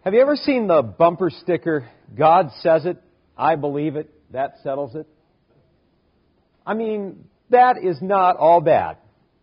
Have you ever seen the bumper sticker, "God says it, I believe it, that settles it"? I mean, that is not all bad.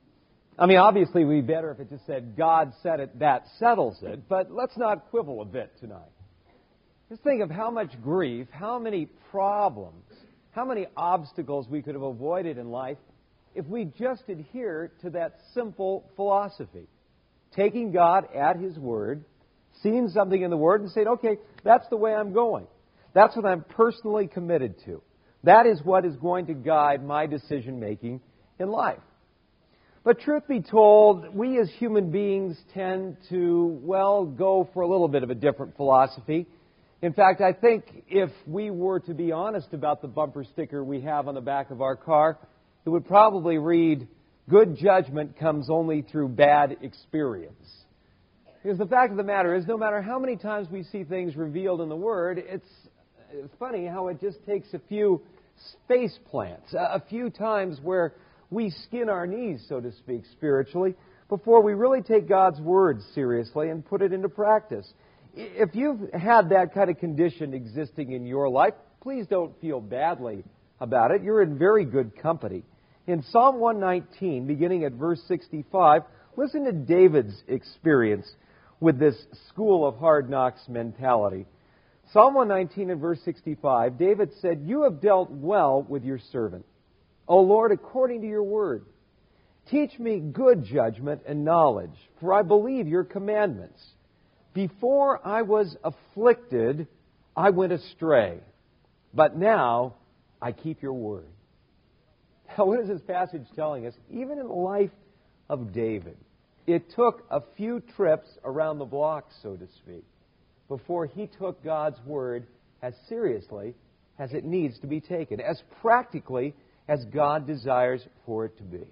I mean, obviously, it would be better if it just said, "God said it, that settles it," but let's not quibble a bit tonight. Just think of how much grief, how many problems, how many obstacles we could have avoided in life if we just adhere to that simple philosophy. Taking God at His Word, seeing something in the Word and saying, okay, that's the way I'm going. That's what I'm personally committed to. That is what is going to guide my decision-making in life. But truth be told, we as human beings tend to, go for a little bit of a different philosophy. In fact, I think if we were to be honest about the bumper sticker we have on the back of our car, it would probably read, "Good judgment comes only through bad experience." Because the fact of the matter is, no matter how many times we see things revealed in the Word, it's funny how it just takes a few face plants, a few times where we skin our knees, so to speak, spiritually, before we really take God's Word seriously and put it into practice. If you've had that kind of condition existing in your life, please don't feel badly about it. You're in very good company. In Psalm 119, beginning at verse 65, listen to David's experience with this school of hard knocks mentality. Psalm 119 and verse 65, David said, "You have dealt well with your servant, O Lord, according to your word. Teach me good judgment and knowledge, for I believe your commandments. Before I was afflicted, I went astray, but now I keep your word." Now, what is this passage telling us? Even in the life of David, it took a few trips around the block, so to speak, before he took God's Word as seriously as it needs to be taken, as practically as God desires for it to be.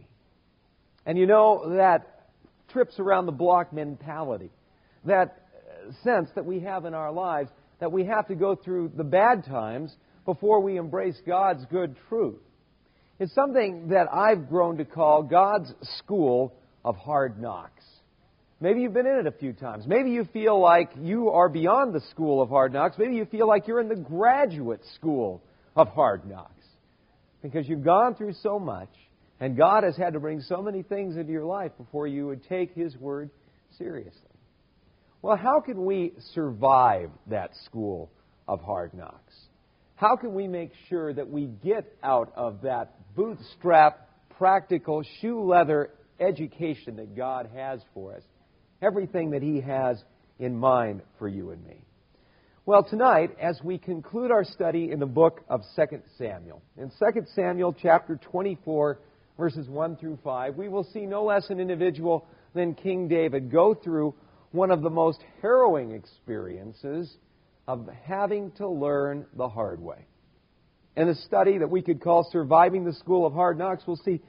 And you know, that trips around the block mentality, that sense that we have in our lives that we have to go through the bad times before we embrace God's good truth, is something that I've grown to call God's school of hard knocks. Maybe you've been in it a few times. Maybe you feel like you are beyond the school of hard knocks. Maybe you feel like you're in the graduate school of hard knocks, because you've gone through so much, and God has had to bring so many things into your life before you would take His Word seriously. Well, how can we survive that school of hard knocks? How can we make sure that we get out of that bootstrap, practical, shoe leather education that God has for us, everything that He has in mind for you and me? Well, tonight, as we conclude our study in the book of 2 Samuel, in 2 Samuel chapter 24, verses 1 through 5, we will see no less an individual than King David go through one of the most harrowing experiences of having to learn the hard way. In a study that we could call Surviving the School of Hard Knocks, we'll see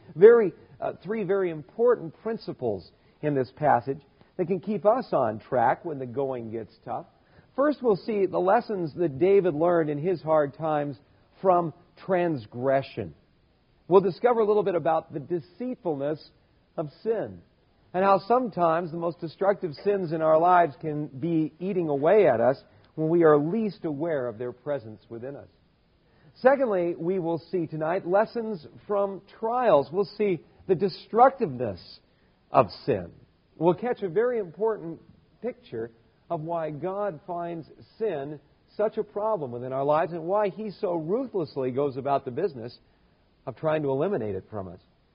three very important principles in this passage that can keep us on track when the going gets tough. First, we'll see the lessons that David learned in his hard times from transgression. We'll discover a little bit about the deceitfulness of sin, and how sometimes the most destructive sins in our lives can be eating away at us when we are least aware of their presence within us. Secondly, we will see tonight lessons from trials. We'll see the destructiveness of sin. We'll catch a very important picture of why God finds sin such a problem within our lives and why He so ruthlessly goes about the business of trying to eliminate it from us.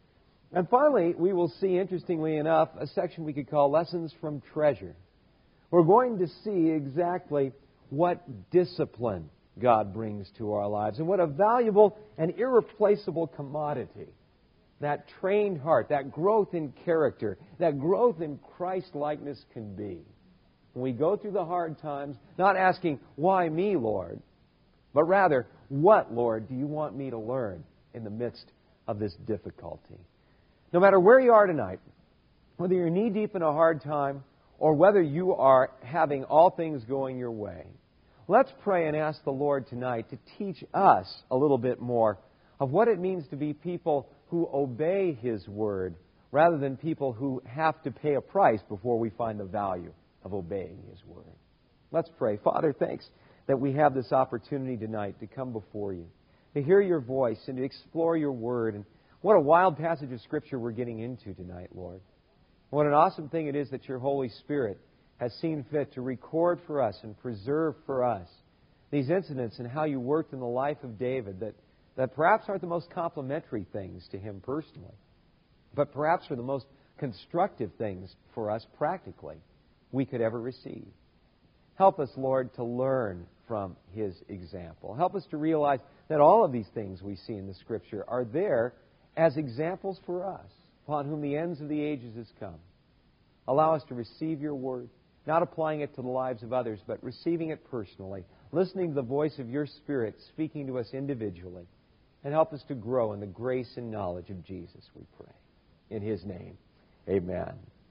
And finally, we will see, interestingly enough, a section we could call Lessons from Treasure. We're going to see exactly what discipline God brings to our lives and what a valuable and irreplaceable commodity that trained heart, that growth in character, that growth in Christ-likeness can be. When we go through the hard times, not asking, "Why me, Lord?" but rather, "What, Lord, do you want me to learn in the midst of this difficulty?" No matter where you are tonight, whether you're knee-deep in a hard time or whether you are having all things going your way, let's pray and ask the Lord tonight to teach us a little bit more of what it means to be people who obey His Word rather than people who have to pay a price before we find the value of obeying His Word. Let's pray. Father, thanks that we have this opportunity tonight to come before you, to hear your voice and to explore your word. And what a wild passage of Scripture we're getting into tonight, Lord. What an awesome thing it is that your Holy Spirit has seen fit to record for us and preserve for us these incidents and how you worked in the life of David that perhaps aren't the most complimentary things to him personally, but perhaps are the most constructive things for us practically we could ever receive. Help us, Lord, to learn from his example. Help us to realize that all of these things we see in the Scripture are there as examples for us, upon whom the ends of the ages has come. Allow us to receive your word, not applying it to the lives of others, but receiving it personally, listening to the voice of your Spirit speaking to us individually, and help us to grow in the grace and knowledge of Jesus, we pray. In his name, amen.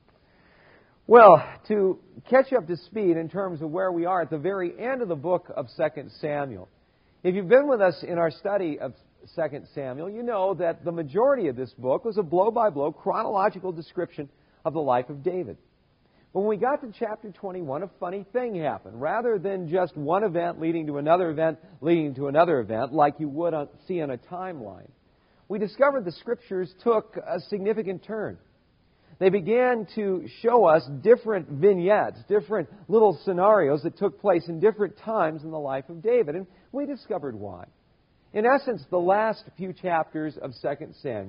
Well, to catch up to speed in terms of where we are at the very end of the book of 2 Samuel. If you've been with us in our study of 2 Samuel, you know that the majority of this book was a blow-by-blow chronological description of the life of David. When we got to chapter 21, a funny thing happened. Rather than just one event leading to another event, leading to another event, like you would see on a timeline, we discovered the Scriptures took a significant turn. They began to show us different vignettes, different little scenarios that took place in different times in the life of David, and we discovered why. In essence, the last few chapters of 2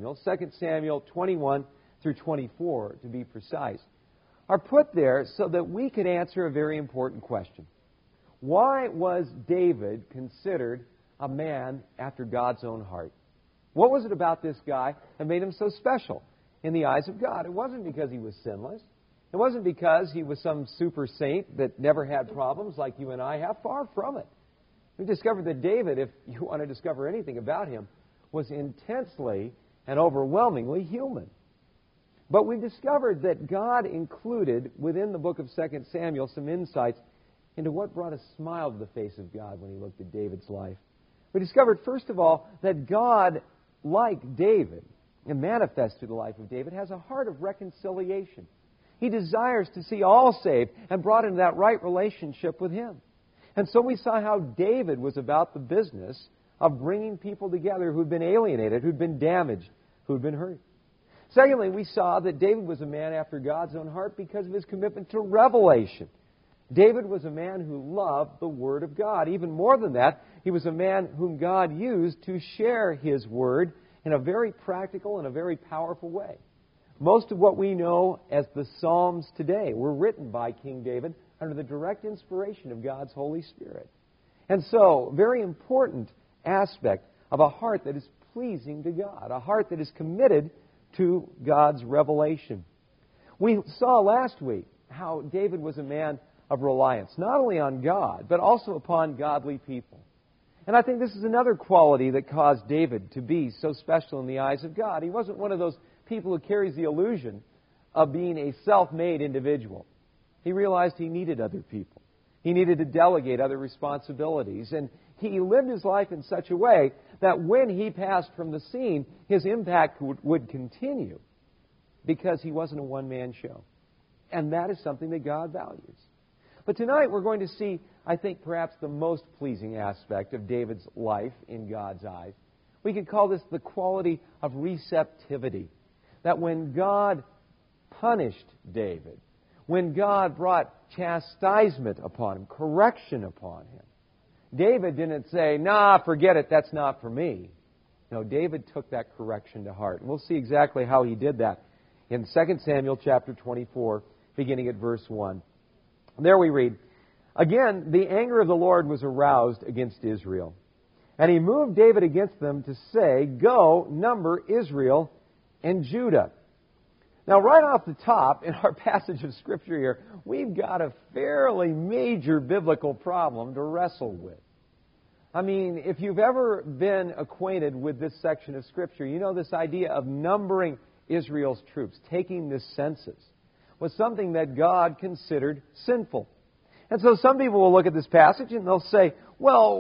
Samuel 21 through 24 to be precise, are put there so that we could answer a very important question. Why was David considered a man after God's own heart? What was it about this guy that made him so special in the eyes of God? It wasn't because he was sinless. It wasn't because he was some super saint that never had problems like you and I have. Far from it. We discovered that David, if you want to discover anything about him, was intensely and overwhelmingly human. But we discovered that God included within the book of 2 Samuel some insights into what brought a smile to the face of God when he looked at David's life. We discovered, first of all, that God, like David, and manifest through the life of David, has a heart of reconciliation. He desires to see all saved and brought into that right relationship with him. And so we saw how David was about the business of bringing people together who'd been alienated, who'd been damaged, who'd been hurt. Secondly, we saw that David was a man after God's own heart because of his commitment to revelation. David was a man who loved the Word of God. Even more than that, he was a man whom God used to share His Word in a very practical and a very powerful way. Most of what we know as the Psalms today were written by King David under the direct inspiration of God's Holy Spirit. And so, very important aspect of a heart that is pleasing to God, a heart that is committed to God's revelation. We saw last week how David was a man of reliance, not only on God, but also upon godly people. And I think this is another quality that caused David to be so special in the eyes of God. He wasn't one of those people who carries the illusion of being a self-made individual. He realized he needed other people. He needed to delegate other responsibilities. And he lived his life in such a way that when he passed from the scene, his impact would continue because he wasn't a one-man show. And that is something that God values. But tonight we're going to see, I think, perhaps the most pleasing aspect of David's life in God's eyes. We could call this the quality of receptivity. That when God punished David, when God brought chastisement upon him, correction upon him, David didn't say, "Nah, forget it, that's not for me." No, David took that correction to heart. And we'll see exactly how he did that in 2 Samuel chapter 24, beginning at verse 1. There we read, "Again, the anger of the Lord was aroused against Israel. And he moved David against them to say, 'Go, number Israel and Judah.'" Now, right off the top, in our passage of Scripture here, we've got a fairly major biblical problem to wrestle with. I mean, if you've ever been acquainted with this section of Scripture, you know this idea of numbering Israel's troops, taking the census, was something that God considered sinful. And so some people will look at this passage and they'll say, well,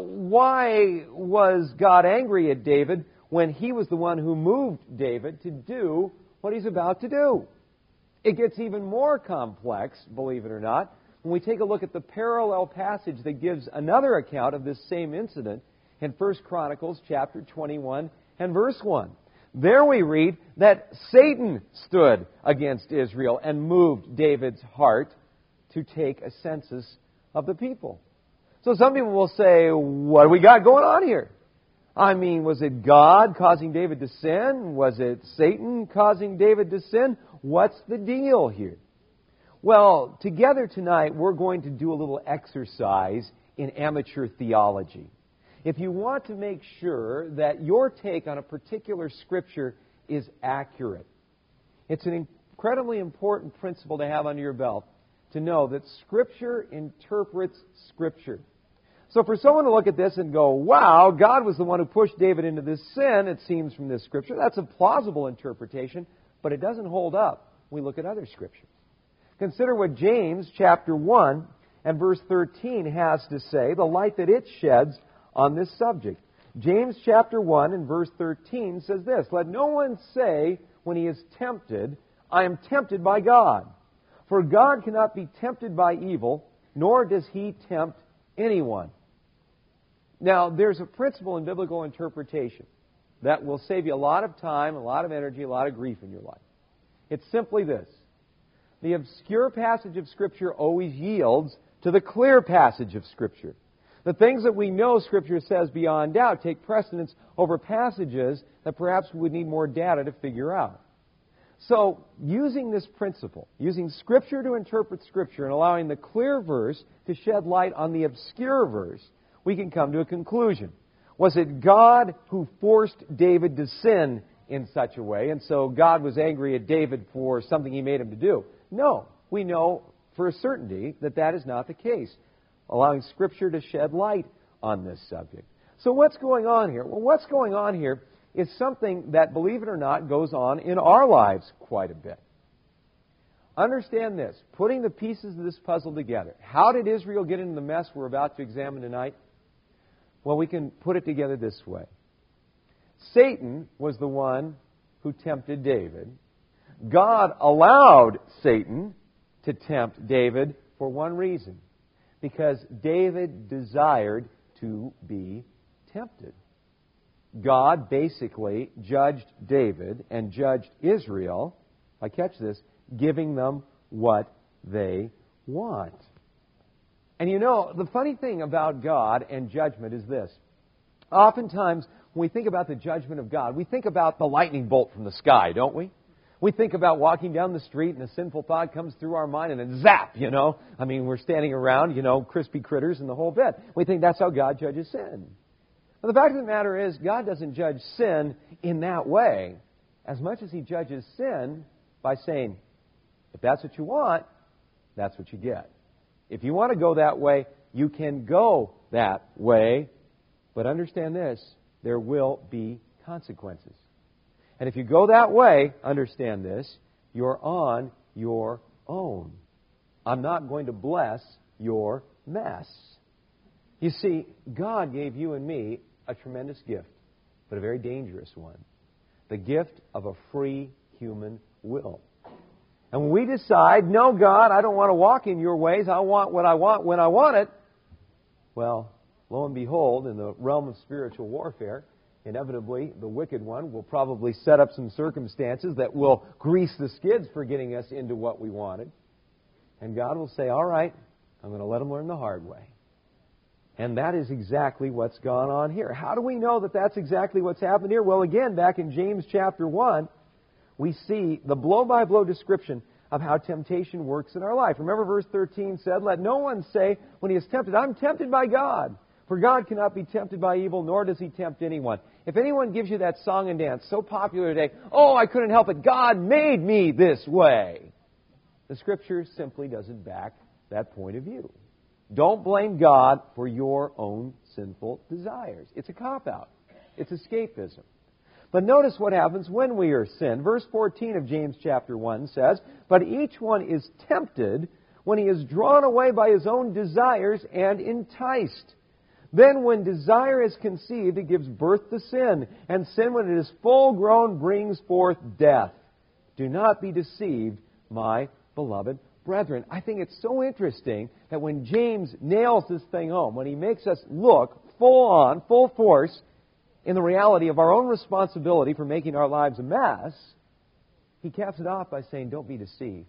why was God angry at David when he was the one who moved David to do what he's about to do? It gets even more complex, believe it or not, when we take a look at the parallel passage that gives another account of this same incident in 1 Chronicles chapter 21 and verse 1. There we read that Satan stood against Israel and moved David's heart to take a census of the people. So some people will say, what do we got going on here? I mean, was it God causing David to sin? Was it Satan causing David to sin? What's the deal here? Well, together tonight we're going to do a little exercise in amateur theology. If you want to make sure that your take on a particular Scripture is accurate, it's an incredibly important principle to have under your belt, to know that Scripture interprets Scripture. So for someone to look at this and go, wow, God was the one who pushed David into this sin, it seems from this Scripture, that's a plausible interpretation, but it doesn't hold up when we look at other Scriptures. Consider what James chapter 1 and verse 13 has to say, the light that it sheds on this subject. James chapter 1 and verse 13 says this, let no one say when he is tempted, I am tempted by God. For God cannot be tempted by evil, nor does He tempt anyone. Now, there's a principle in biblical interpretation that will save you a lot of time, a lot of energy, a lot of grief in your life. It's simply this. The obscure passage of Scripture always yields to the clear passage of Scripture. The things that we know Scripture says beyond doubt take precedence over passages that perhaps we would need more data to figure out. So, using this principle, using Scripture to interpret Scripture and allowing the clear verse to shed light on the obscure verse, we can come to a conclusion. Was it God who forced David to sin in such a way, and so God was angry at David for something He made him to do? No, we know for a certainty that that is not the case, allowing Scripture to shed light on this subject. So what's going on here? Well, what's going on here is something that, believe it or not, goes on in our lives quite a bit. Understand this, putting the pieces of this puzzle together. How did Israel get into the mess we're about to examine tonight? Well, we can put it together this way. Satan was the one who tempted David. God allowed Satan to tempt David for one reason. Because David desired to be tempted. God basically judged David and judged Israel, I catch this, giving them what they want. And you know, the funny thing about God and judgment is this. Oftentimes, when we think about the judgment of God, we think about the lightning bolt from the sky, don't we? We think about walking down the street and a sinful thought comes through our mind and then zap, I mean, we're standing around, crispy critters and the whole bit. We think that's how God judges sin. But the fact of the matter is, God doesn't judge sin in that way as much as He judges sin by saying, if that's what you want, that's what you get. If you want to go that way, you can go that way. But understand this, there will be consequences. And if you go that way, understand this, you're on your own. I'm not going to bless your mess. You see, God gave you and me a tremendous gift, but a very dangerous one. The gift of a free human will. And when we decide, no, God, I don't want to walk in your ways, I want what I want when I want it, well, lo and behold, in the realm of spiritual warfare, inevitably, the wicked one will probably set up some circumstances that will grease the skids for getting us into what we wanted. And God will say, all right, I'm going to let them learn the hard way. And that is exactly what's gone on here. How do we know that that's exactly what's happened here? Well, again, back in James chapter 1, we see the blow-by-blow description of how temptation works in our life. Remember verse 13 said, let no one say when he is tempted, I'm tempted by God. For God cannot be tempted by evil, nor does He tempt anyone. If anyone gives you that song and dance so popular today, oh, I couldn't help it, God made me this way. The Scripture simply doesn't back that point of view. Don't blame God for your own sinful desires. It's a cop-out. It's escapism. But notice what happens when we are sinned. Verse 14 of James chapter 1 says, but each one is tempted when he is drawn away by his own desires and enticed. Then when desire is conceived, it gives birth to sin. And sin, when it is full grown, brings forth death. Do not be deceived, my beloved brethren, I think it's so interesting that when James nails this thing home, when he makes us look full on, full force, in the reality of our own responsibility for making our lives a mess, he caps it off by saying, don't be deceived.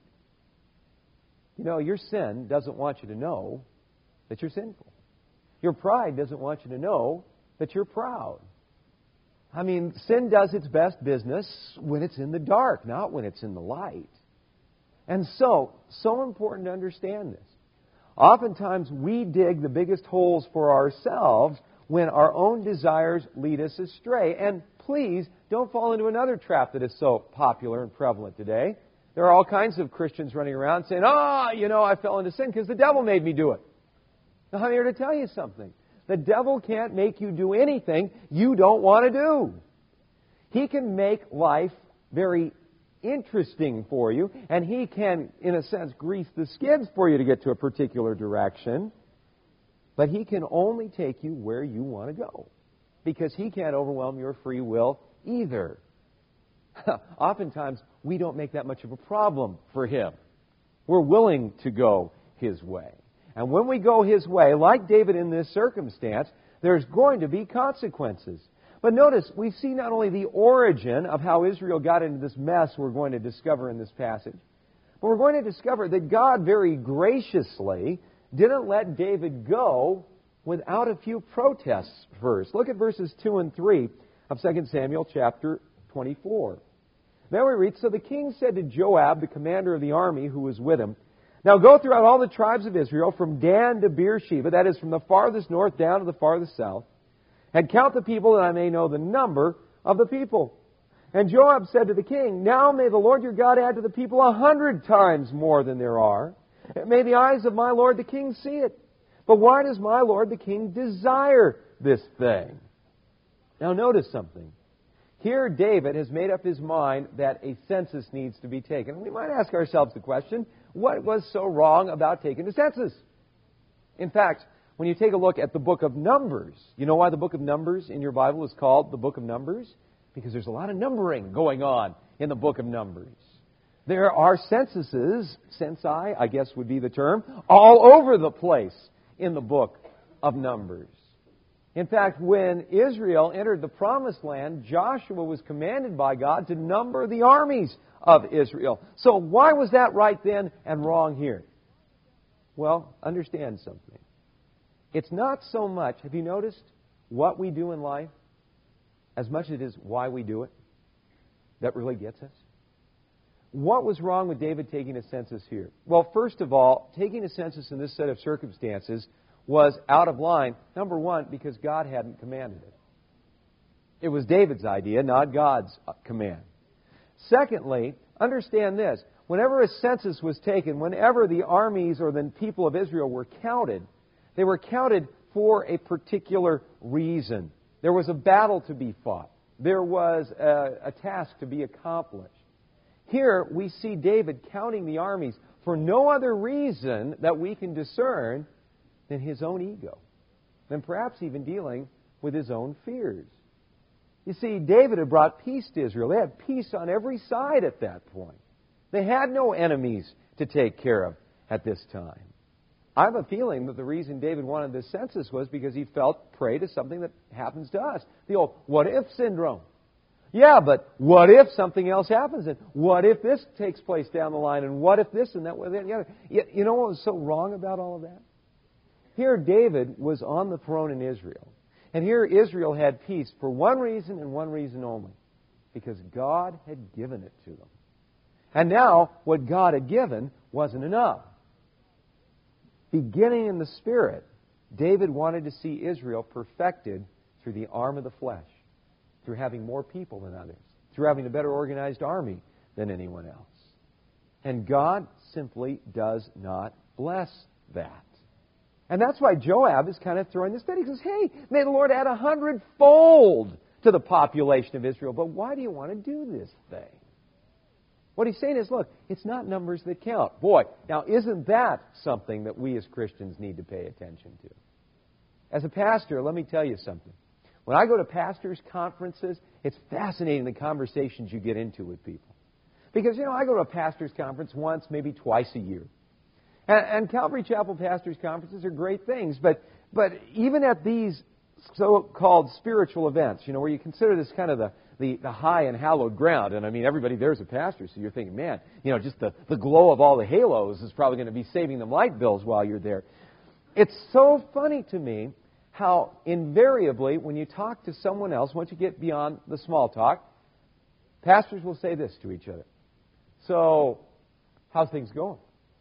You know, your sin doesn't want you to know that you're sinful. Your pride doesn't want you to know that you're proud. I mean, sin does its best business when it's in the dark, not when it's in the light. And so important to understand this. Oftentimes we dig the biggest holes for ourselves when our own desires lead us astray. And please, don't fall into another trap that is so popular and prevalent today. There are all kinds of Christians running around saying, I fell into sin because the devil made me do it. Now, I'm here to tell you something. The devil can't make you do anything you don't want to do. He can make life very interesting for you, and he can, in a sense, grease the skids for you to get to a particular direction. But he can only take you where you want to go, because he can't overwhelm your free will either. Oftentimes, we don't make that much of a problem for him. We're willing to go his way. And when we go his way, like David in this circumstance, there's going to be consequences. But notice, we see not only the origin of how Israel got into this mess we're going to discover in this passage, but we're going to discover that God very graciously didn't let David go without a few protests first. Look at verses 2 and 3 of 2 Samuel chapter 24. There we read, So the king said to Joab, the commander of the army who was with him, Now go throughout all the tribes of Israel, from Dan to Beersheba, that is, from the farthest north down to the farthest south, and count the people that I may know the number of the people. And Joab said to the king, Now may the Lord your God add to the people 100 times more than there are. May the eyes of my lord the king see it. But why does my lord the king desire this thing? Now notice something. Here David has made up his mind that a census needs to be taken. We might ask ourselves the question, what was so wrong about taking the census? In fact, when you take a look at the book of Numbers, you know why the book of Numbers in your Bible is called the book of Numbers? Because there's a lot of numbering going on in the book of Numbers. There are censuses, censi, I guess would be the term, all over the place in the book of Numbers. In fact, when Israel entered the Promised Land, Joshua was commanded by God to number the armies of Israel. So why was that right then and wrong here? Well, understand something. It's not so much, have you noticed, what we do in life, as much as it is why we do it, that really gets us? What was wrong with David taking a census here? Well, first of all, taking a census in this set of circumstances was out of line, number one, because God hadn't commanded it. It was David's idea, not God's command. Secondly, understand this. Whenever a census was taken, whenever the armies or the people of Israel were counted, they were counted for a particular reason. There was a battle to be fought. There was a task to be accomplished. Here we see David counting the armies for no other reason that we can discern than his own ego, than perhaps even dealing with his own fears. You see, David had brought peace to Israel. They had peace on every side at that point. They had no enemies to take care of at this time. I have a feeling that the reason David wanted this census was because he felt prey to something that happens to us. The old what-if syndrome. Yeah, but what if something else happens? And what if this takes place down the line? And what if this and that, and the other? You know what was so wrong about all of that? Here David was on the throne in Israel. And here Israel had peace for one reason and one reason only. Because God had given it to them. And now, what God had given wasn't enough. Beginning in the Spirit, David wanted to see Israel perfected through the arm of the flesh. Through having more people than others. Through having a better organized army than anyone else. And God simply does not bless that. And that's why Joab is kind of throwing this fit. He says, hey, may the Lord add 100-fold to the population of Israel. But why do you want to do this thing? What he's saying is, look, it's not numbers that count. Boy, now isn't that something that we as Christians need to pay attention to? As a pastor, let me tell you something. When I go to pastors' conferences, it's fascinating the conversations you get into with people. Because, I go to a pastor's conference once, maybe twice a year. And Calvary Chapel Pastors Conferences are great things, but even at these so-called spiritual events, where you consider this kind of the high and hallowed ground, and I mean, everybody there's a pastor, so you're thinking, man, just the glow of all the halos is probably going to be saving them light bills while you're there. It's so funny to me how invariably, when you talk to someone else, once you get beyond the small talk, pastors will say this to each other. So, how's things going?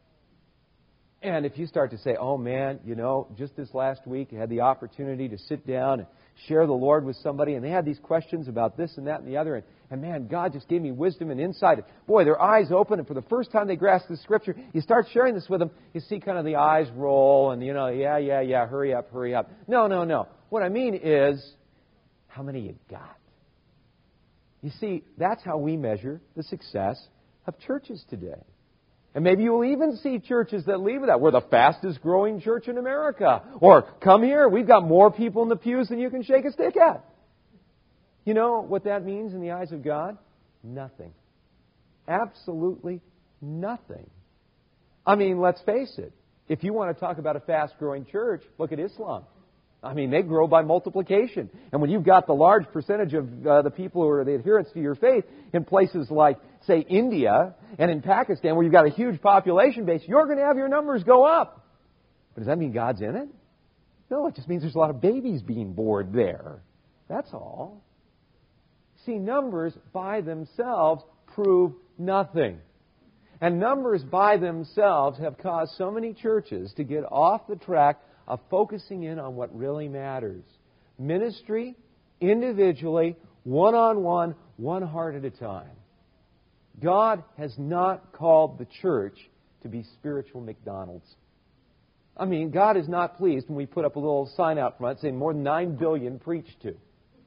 And if you start to say, oh man, just this last week I had the opportunity to sit down and share the Lord with somebody, and they had these questions about this and that and the other, and man, God just gave me wisdom and insight. Boy, their eyes open, and for the first time they grasp the Scripture. You start sharing this with them, you see kind of the eyes roll, and yeah, hurry up. No. What I mean is, how many you got? You see, that's how we measure the success of churches today. And maybe you will even see churches that leave it out. We're the fastest growing church in America. Or, come here, we've got more people in the pews than you can shake a stick at. You know what that means in the eyes of God? Nothing. Absolutely nothing. I mean, let's face it. If you want to talk about a fast growing church, look at Islam. I mean, they grow by multiplication. And when you've got the large percentage of the people who are the adherents to your faith in places like, say, India and in Pakistan, where you've got a huge population base, you're going to have your numbers go up. But does that mean God's in it? No, it just means there's a lot of babies being born there. That's all. See, numbers by themselves prove nothing. And numbers by themselves have caused so many churches to get off the track of focusing in on what really matters. Ministry, individually, one-on-one, one heart at a time. God has not called the church to be spiritual McDonald's. I mean, God is not pleased when we put up a little sign out front saying more than 9 billion preached to.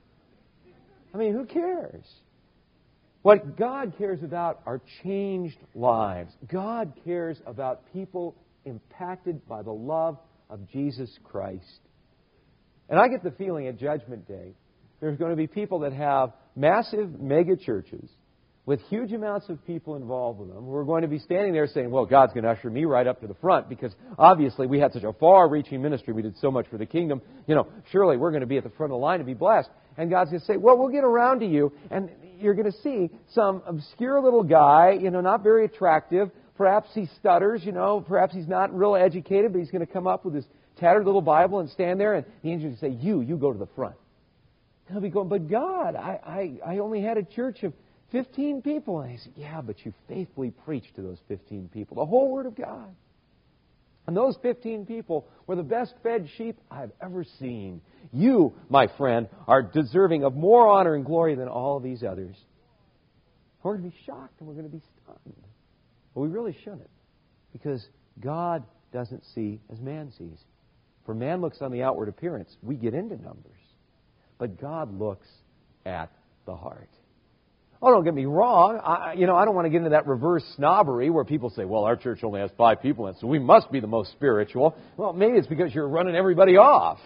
I mean, who cares? What God cares about are changed lives. God cares about people impacted by the love of Jesus Christ. And I get the feeling at Judgment Day, there's going to be people that have massive mega churches with huge amounts of people involved with them who are going to be standing there saying, well, God's going to usher me right up to the front because obviously we had such a far-reaching ministry. We did so much for the kingdom. Surely we're going to be at the front of the line to be blessed. And God's going to say, well, we'll get around to you, and you're going to see some obscure little guy, not very attractive. Perhaps he stutters, perhaps he's not real educated, but he's going to come up with his tattered little Bible and stand there, and the angel will say, you go to the front. And he'll be going, but God, I only had a church of 15 people. And he said, yeah, but you faithfully preached to those 15 people, the whole Word of God. And those 15 people were the best fed sheep I've ever seen. You, my friend, are deserving of more honor and glory than all of these others. We're going to be shocked and we're going to be stunned. But we really shouldn't, because God doesn't see as man sees. For man looks on the outward appearance. We get into numbers. But God looks at the heart. Oh, don't get me wrong. I don't want to get into that reverse snobbery where people say, well, our church only has 5 people in it, so we must be the most spiritual. Well, maybe it's because you're running everybody off.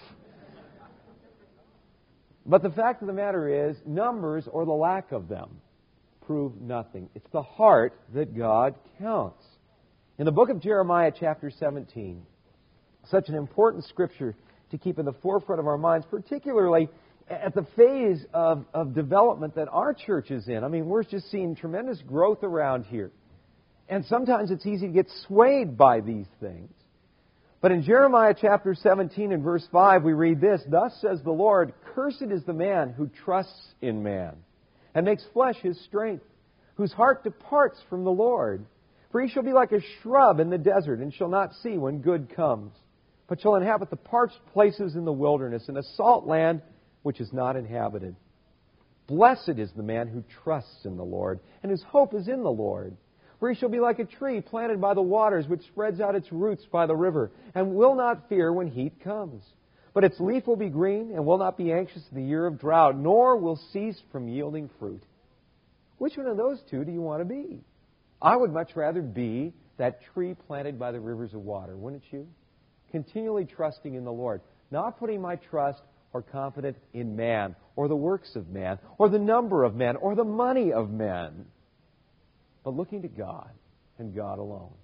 But the fact of the matter is, numbers or the lack of them prove nothing. It's the heart that God counts. In the book of Jeremiah, chapter 17, such an important scripture to keep in the forefront of our minds, particularly at the phase of development that our church is in. I mean, we're just seeing tremendous growth around here. And sometimes it's easy to get swayed by these things. But in Jeremiah chapter 17 and verse 5, we read this, thus says the Lord, cursed is the man who trusts in man, and makes flesh his strength, whose heart departs from the Lord. For he shall be like a shrub in the desert, and shall not see when good comes, but shall inhabit the parched places in the wilderness, in a salt land which is not inhabited. Blessed is the man who trusts in the Lord, and whose hope is in the Lord. For he shall be like a tree planted by the waters, which spreads out its roots by the river, and will not fear when heat comes. But its leaf will be green, and will not be anxious in the year of drought, nor will cease from yielding fruit. Which one of those two do you want to be? I would much rather be that tree planted by the rivers of water, wouldn't you? Continually trusting in the Lord, not putting my trust or confidence in man, or the works of man, or the number of men, or the money of men, but looking to God and God alone.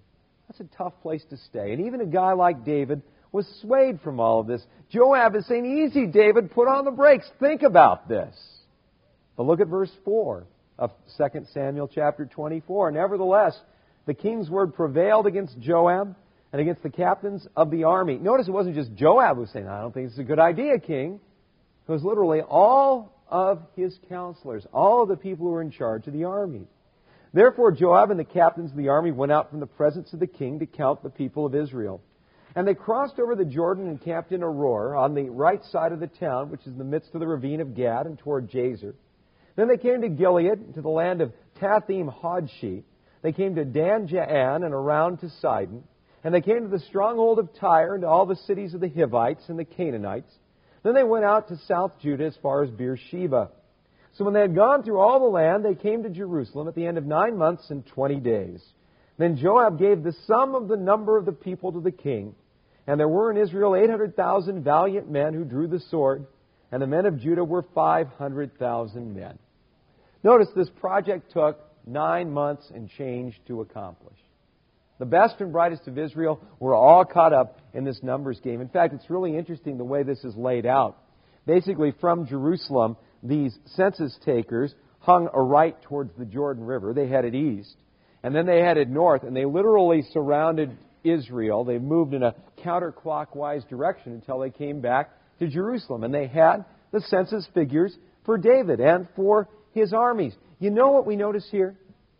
That's a tough place to stay. And even a guy like David was swayed from all of this. Joab is saying, easy, David, put on the brakes. Think about this. But look at verse 4 of 2 Samuel chapter 24. Nevertheless, the king's word prevailed against Joab and against the captains of the army. Notice it wasn't just Joab who was saying, I don't think this is a good idea, king. It was literally all of his counselors, all of the people who were in charge of the army. Therefore Joab and the captains of the army went out from the presence of the king to count the people of Israel. And they crossed over the Jordan and camped in Aroer on the right side of the town, which is in the midst of the ravine of Gad and toward Jazer. Then they came to Gilead, to the land of Tathim-Hodshi. They came to Dan-Jaan and around to Sidon. And they came to the stronghold of Tyre and to all the cities of the Hivites and the Canaanites. Then they went out to South Judah as far as Beersheba. So when they had gone through all the land, they came to Jerusalem at the end of 9 months and 20 days. Then Joab gave the sum of the number of the people to the king. And there were in Israel 800,000 valiant men who drew the sword, and the men of Judah were 500,000 men. Notice this project took 9 months and change to accomplish. The best and brightest of Israel were all caught up in this numbers game. In fact, it's really interesting the way this is laid out. Basically, from Jerusalem, these census takers hung a right towards the Jordan River. They headed east. And then they headed north, and they literally surrounded Israel. They moved in a counterclockwise direction until they came back to Jerusalem. And they had the census figures for David and for his armies. You know what we notice here?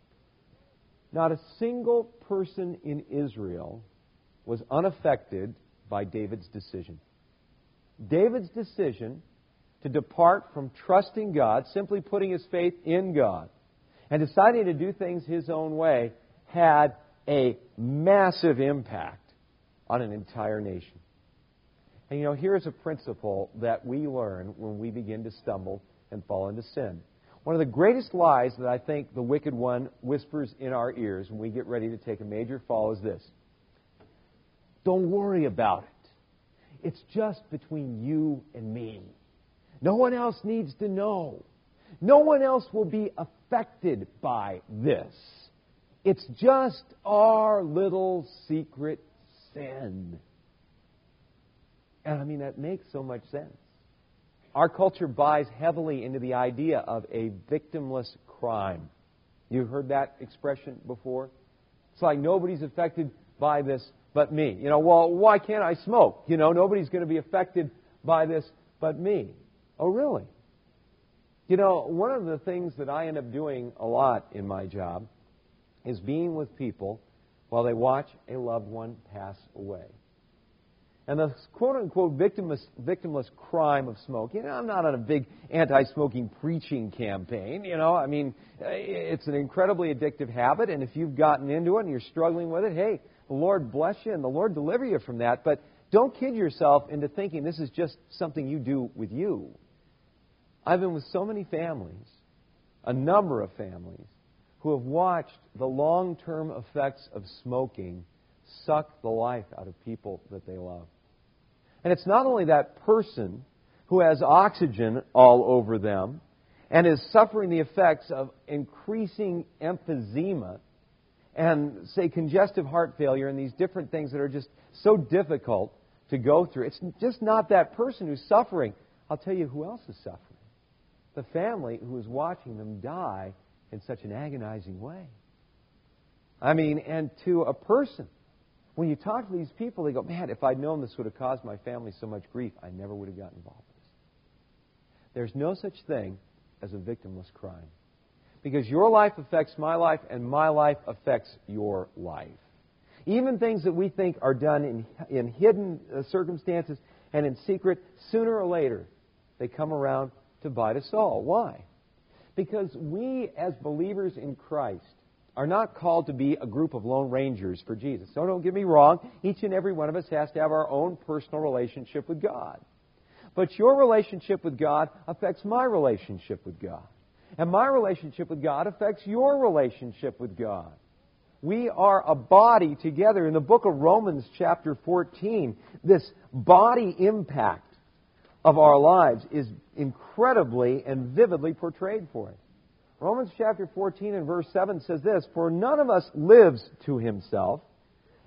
Not a single person in Israel was unaffected by David's decision. David's decision to depart from trusting God, simply putting his faith in God, and deciding to do things his own way, had a massive impact on an entire nation. And here's a principle that we learn when we begin to stumble and fall into sin. One of the greatest lies that I think the wicked one whispers in our ears when we get ready to take a major fall is this: don't worry about it. It's just between you and me. No one else needs to know. No one else will be affected by this. It's just our little secret sin. And that makes so much sense. Our culture buys heavily into the idea of a victimless crime. You've heard that expression before? It's like nobody's affected by this but me. Well, why can't I smoke? Nobody's going to be affected by this but me. Oh, really? One of the things that I end up doing a lot in my job is being with people while they watch a loved one pass away. And the quote-unquote victimless crime of smoke, I'm not on a big anti-smoking preaching campaign, it's an incredibly addictive habit, and if you've gotten into it and you're struggling with it, hey, the Lord bless you and the Lord deliver you from that, but don't kid yourself into thinking this is just something you do with you. I've been with so many families, a number of families, who have watched the long-term effects of smoking suck the life out of people that they love. And it's not only that person who has oxygen all over them and is suffering the effects of increasing emphysema and, say, congestive heart failure and these different things that are just so difficult to go through. It's just not that person who's suffering. I'll tell you who else is suffering. The family who is watching them die in such an agonizing way. And to a person, when you talk to these people, they go, man, if I'd known this would have caused my family so much grief, I never would have gotten involved with this. There's no such thing as a victimless crime. Because your life affects my life, and my life affects your life. Even things that we think are done in hidden circumstances and in secret, sooner or later, they come around to bite us all. Why? Because we, as believers in Christ, are not called to be a group of lone rangers for Jesus. So don't get me wrong. Each and every one of us has to have our own personal relationship with God. But your relationship with God affects my relationship with God. And my relationship with God affects your relationship with God. We are a body together. In the book of Romans chapter 14, this body impact of our lives is incredibly and vividly portrayed for us. Romans chapter 14 and verse 7 says this: "For none of us lives to himself,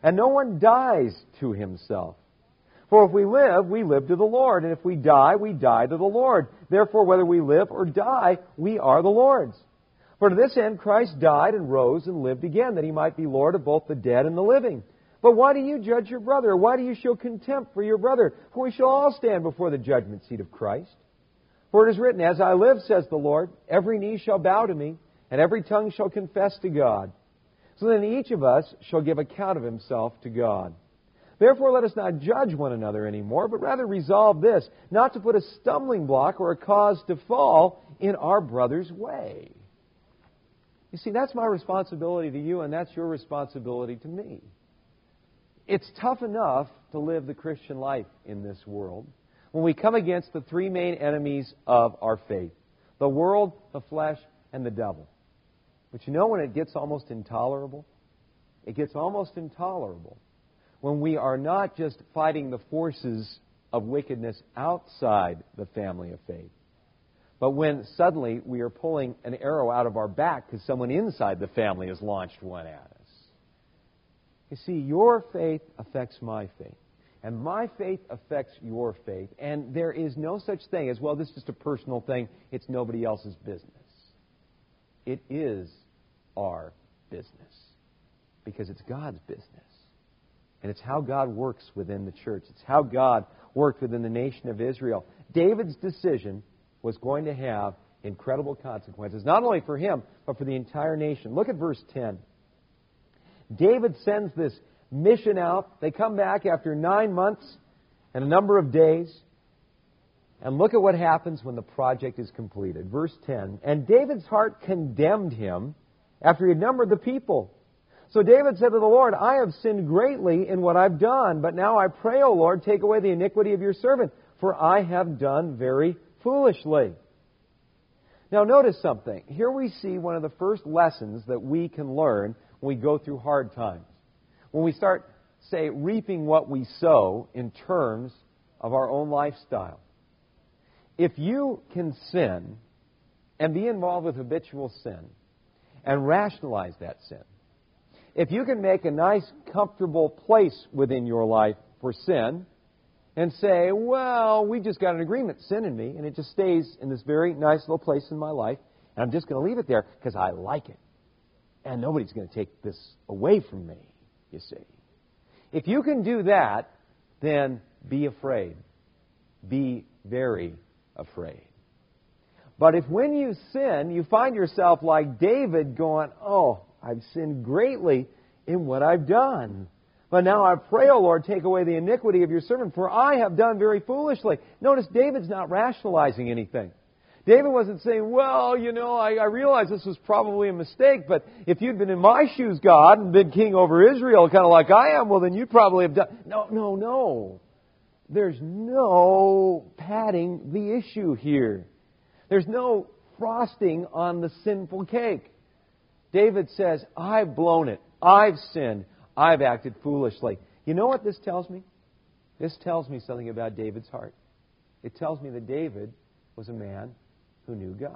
And no one dies to himself. For if we live to the Lord. And if we die to the Lord. Therefore, whether we live or die, we are the Lord's. For to this end Christ died and rose and lived again, that He might be Lord of both the dead and the living. But why do you judge your brother? Or why do you show contempt for your brother? For we shall all stand before the judgment seat of Christ. For it is written, As I live, says the Lord, every knee shall bow to me, and every tongue shall confess to God. So then each of us shall give account of himself to God. Therefore let us not judge one another anymore, but rather resolve this, not to put a stumbling block or a cause to fall in our brother's way. You see, that's my responsibility to you, and that's your responsibility to me. It's tough enough to live the Christian life in this world when we come against the three main enemies of our faith: the world, the flesh, and the devil. But you know when it gets almost intolerable? It gets almost intolerable when we are not just fighting the forces of wickedness outside the family of faith, but when suddenly we are pulling an arrow out of our back because someone inside the family has launched one at us. You see, your faith affects my faith, and my faith affects your faith, and there is no such thing as, well, this is just a personal thing, it's nobody else's business. It is our business, because it's God's business. And it's how God works within the church. It's how God worked within the nation of Israel. David's decision was going to have incredible consequences, not only for him, but for the entire nation. Look at verse 10. David sends this mission out. They come back after 9 months and a number of days. And look at what happens when the project is completed. Verse 10. And David's heart condemned him after he had numbered the people. So David said to the Lord, I have sinned greatly in what I've done, but now I pray, O Lord, take away the iniquity of your servant, for I have done very foolishly. Now notice something. Here we see one of the first lessons that we can learn when we go through hard times. When we start, say, reaping what we sow in terms of our own lifestyle. If you can sin and be involved with habitual sin and rationalize that sin, if you can make a nice, comfortable place within your life for sin and say, well, we just got an agreement, sin in me, and it just stays in this very nice little place in my life, and I'm just going to leave it there because I like it. And nobody's going to take this away from me, you see. If you can do that, then be afraid. Be very afraid. But if when you sin, you find yourself like David going, oh, I've sinned greatly in what I've done. But now I pray, O Lord, take away the iniquity of your servant, for I have done very foolishly. Notice David's not rationalizing anything. David wasn't saying, well, you know, I realize this was probably a mistake, but if you'd been in my shoes, God, and been king over Israel, kind of like I am, well, then you'd probably have done... No. There's no padding the issue here. There's no frosting on the sinful cake. David says, I've blown it. I've sinned. I've acted foolishly. You know what this tells me? This tells me something about David's heart. It tells me that David was a man who knew God.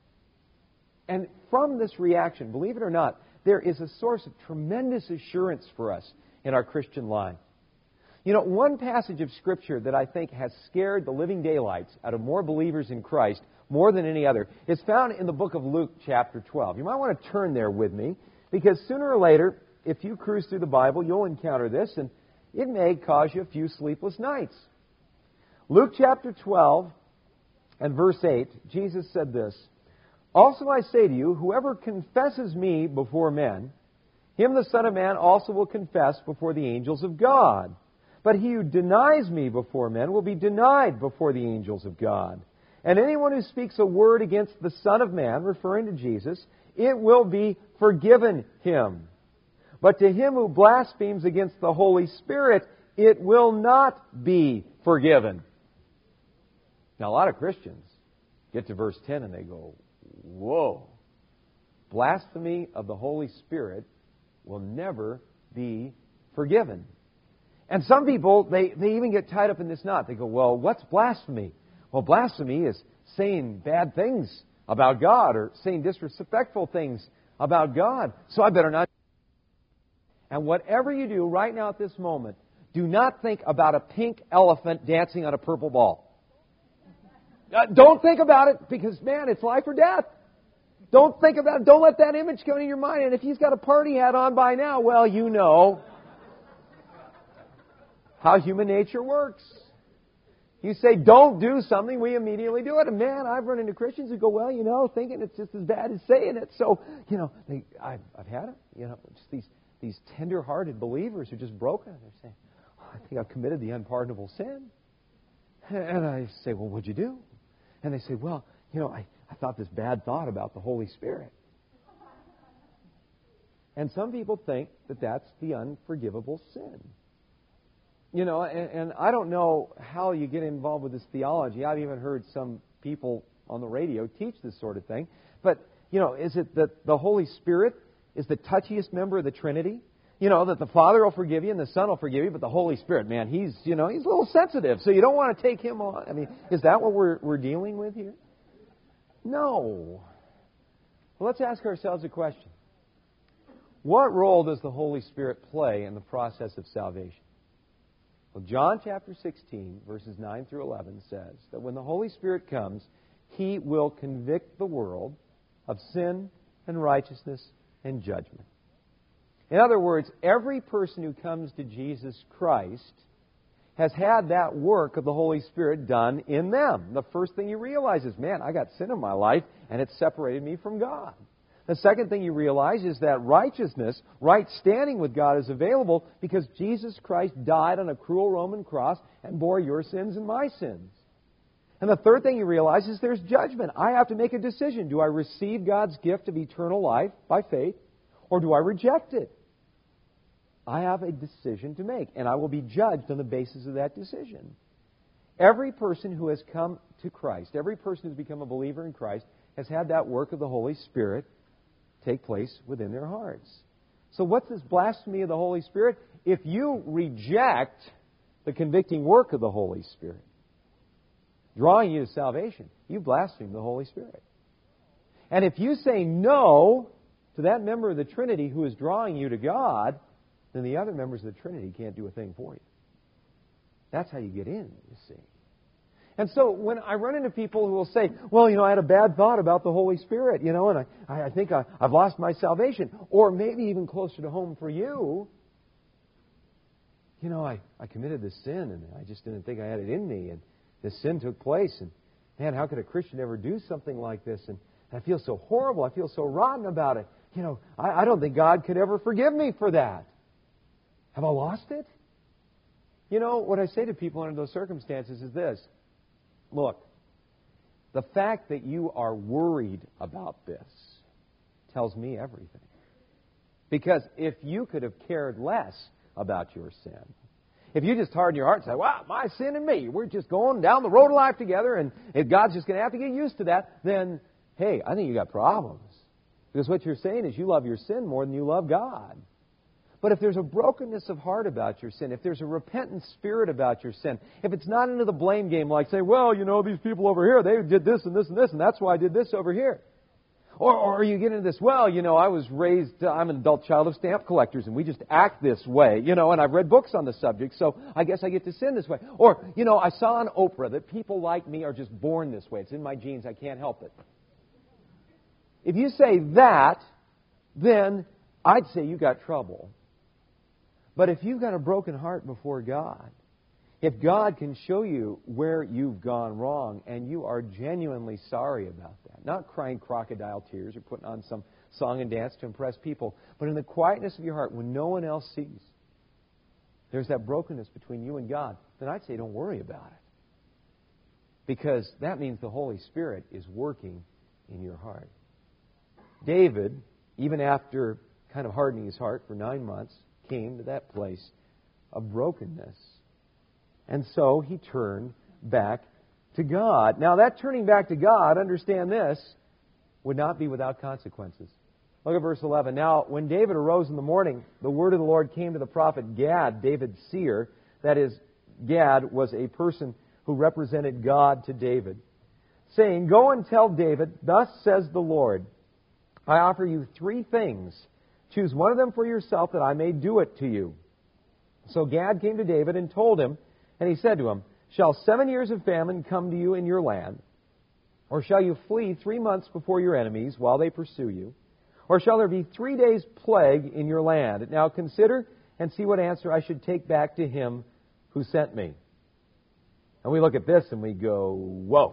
And from this reaction, believe it or not, there is a source of tremendous assurance for us in our Christian life. You know, one passage of Scripture that I think has scared the living daylights out of more believers in Christ more than any other is found in the book of Luke chapter 12. You might want to turn there with me, because sooner or later, if you cruise through the Bible, you'll encounter this, and it may cause you a few sleepless nights. Luke chapter 12 and verse 8, Jesus said this, Also I say to you, whoever confesses me before men, him the Son of Man also will confess before the angels of God. But he who denies me before men will be denied before the angels of God. And anyone who speaks a word against the Son of Man, referring to Jesus, it will be forgiven him. But to him who blasphemes against the Holy Spirit, it will not be forgiven. Now, a lot of Christians get to verse 10 and they go, whoa, blasphemy of the Holy Spirit will never be forgiven. And some people, they even get tied up in this knot. They go, well, what's blasphemy? Well, blasphemy is saying bad things about God or saying disrespectful things about God. So I better not. And whatever you do right now at this moment, do not think about a pink elephant dancing on a purple ball. Don't think about it because, man, it's life or death. Don't think about it. Don't let that image come into your mind. And if he's got a party hat on by now, well, you know how human nature works. You say, don't do something, we immediately do it. And man, I've run into Christians who go, well, you know, thinking it's just as bad as saying it. So, you know, I've had it. You know, just these tender-hearted believers who are just broken. They're saying, oh, I think I've committed the unpardonable sin. And I say, well, what'd you do? And they say, well, you know, I thought this bad thought about the Holy Spirit. And some people think that that's the unforgivable sin. You know, and I don't know how you get involved with this theology. I've even heard some people on the radio teach this sort of thing. But, you know, is it that the Holy Spirit is the touchiest member of the Trinity? You know, that the Father will forgive you and the Son will forgive you, but the Holy Spirit, man, he's a little sensitive, so you don't want to take him on. I mean, is that what we're dealing with here? No. Well, let's ask ourselves a question. What role does the Holy Spirit play in the process of salvation? Well, John chapter 16, verses 9 through 11 says that when the Holy Spirit comes, He will convict the world of sin and righteousness and judgment. In other words, every person who comes to Jesus Christ has had that work of the Holy Spirit done in them. The first thing you realize is, man, I got sin in my life, and it separated me from God. The second thing you realize is that righteousness, right standing with God, is available because Jesus Christ died on a cruel Roman cross and bore your sins and my sins. And the third thing you realize is there's judgment. I have to make a decision. Do I receive God's gift of eternal life by faith, or do I reject it? I have a decision to make, and I will be judged on the basis of that decision. Every person who has come to Christ, every person who's become a believer in Christ, has had that work of the Holy Spirit take place within their hearts. So what's this blasphemy of the Holy Spirit? If you reject the convicting work of the Holy Spirit, drawing you to salvation, you blaspheme the Holy Spirit. And if you say no to that member of the Trinity who is drawing you to God, then the other members of the Trinity can't do a thing for you. That's how you get in, you see. And so when I run into people who will say, well, you know, I had a bad thought about the Holy Spirit, you know, and I think I've lost my salvation. Or maybe even closer to home for you, you know, I committed this sin and I just didn't think I had it in me. And this sin took place. And man, how could a Christian ever do something like this? And I feel so horrible. I feel so rotten about it. You know, I don't think God could ever forgive me for that. Have I lost it? You know, what I say to people under those circumstances is this. Look, the fact that you are worried about this tells me everything. Because if you could have cared less about your sin, if you just harden your heart and say, wow, my sin and me, we're just going down the road of life together and if God's just going to have to get used to that, then, hey, I think you got problems. Because what you're saying is you love your sin more than you love God. But if there's a brokenness of heart about your sin, if there's a repentant spirit about your sin, if it's not into the blame game like say, well, you know, these people over here, they did this and this and this, and that's why I did this over here. Or you get into this, well, you know, I was raised, I'm an adult child of stamp collectors, and we just act this way, you know, and I've read books on the subject, so I guess I get to sin this way. Or, you know, I saw on Oprah that people like me are just born this way. It's in my genes, I can't help it. If you say that, then I'd say you got trouble. But if you've got a broken heart before God, if God can show you where you've gone wrong and you are genuinely sorry about that, not crying crocodile tears or putting on some song and dance to impress people, but in the quietness of your heart when no one else sees, there's that brokenness between you and God, then I'd say don't worry about it. Because that means the Holy Spirit is working in your heart. David, even after kind of hardening his heart for 9 months, came to that place of brokenness. And so he turned back to God. Now that turning back to God, understand this, would not be without consequences. Look at verse 11. Now when David arose in the morning, the word of the Lord came to the prophet Gad, David's seer. That is, Gad was a person who represented God to David, saying, go and tell David, thus says the Lord, I offer you 3 things Choose one of them for yourself, that I may do it to you." So Gad came to David and told him, and he said to him, "Shall 7 years of famine come to you in your land? Or shall you flee 3 months before your enemies while they pursue you? Or shall there be 3 days' plague in your land? Now consider and see what answer I should take back to him who sent me." And we look at this and we go, whoa.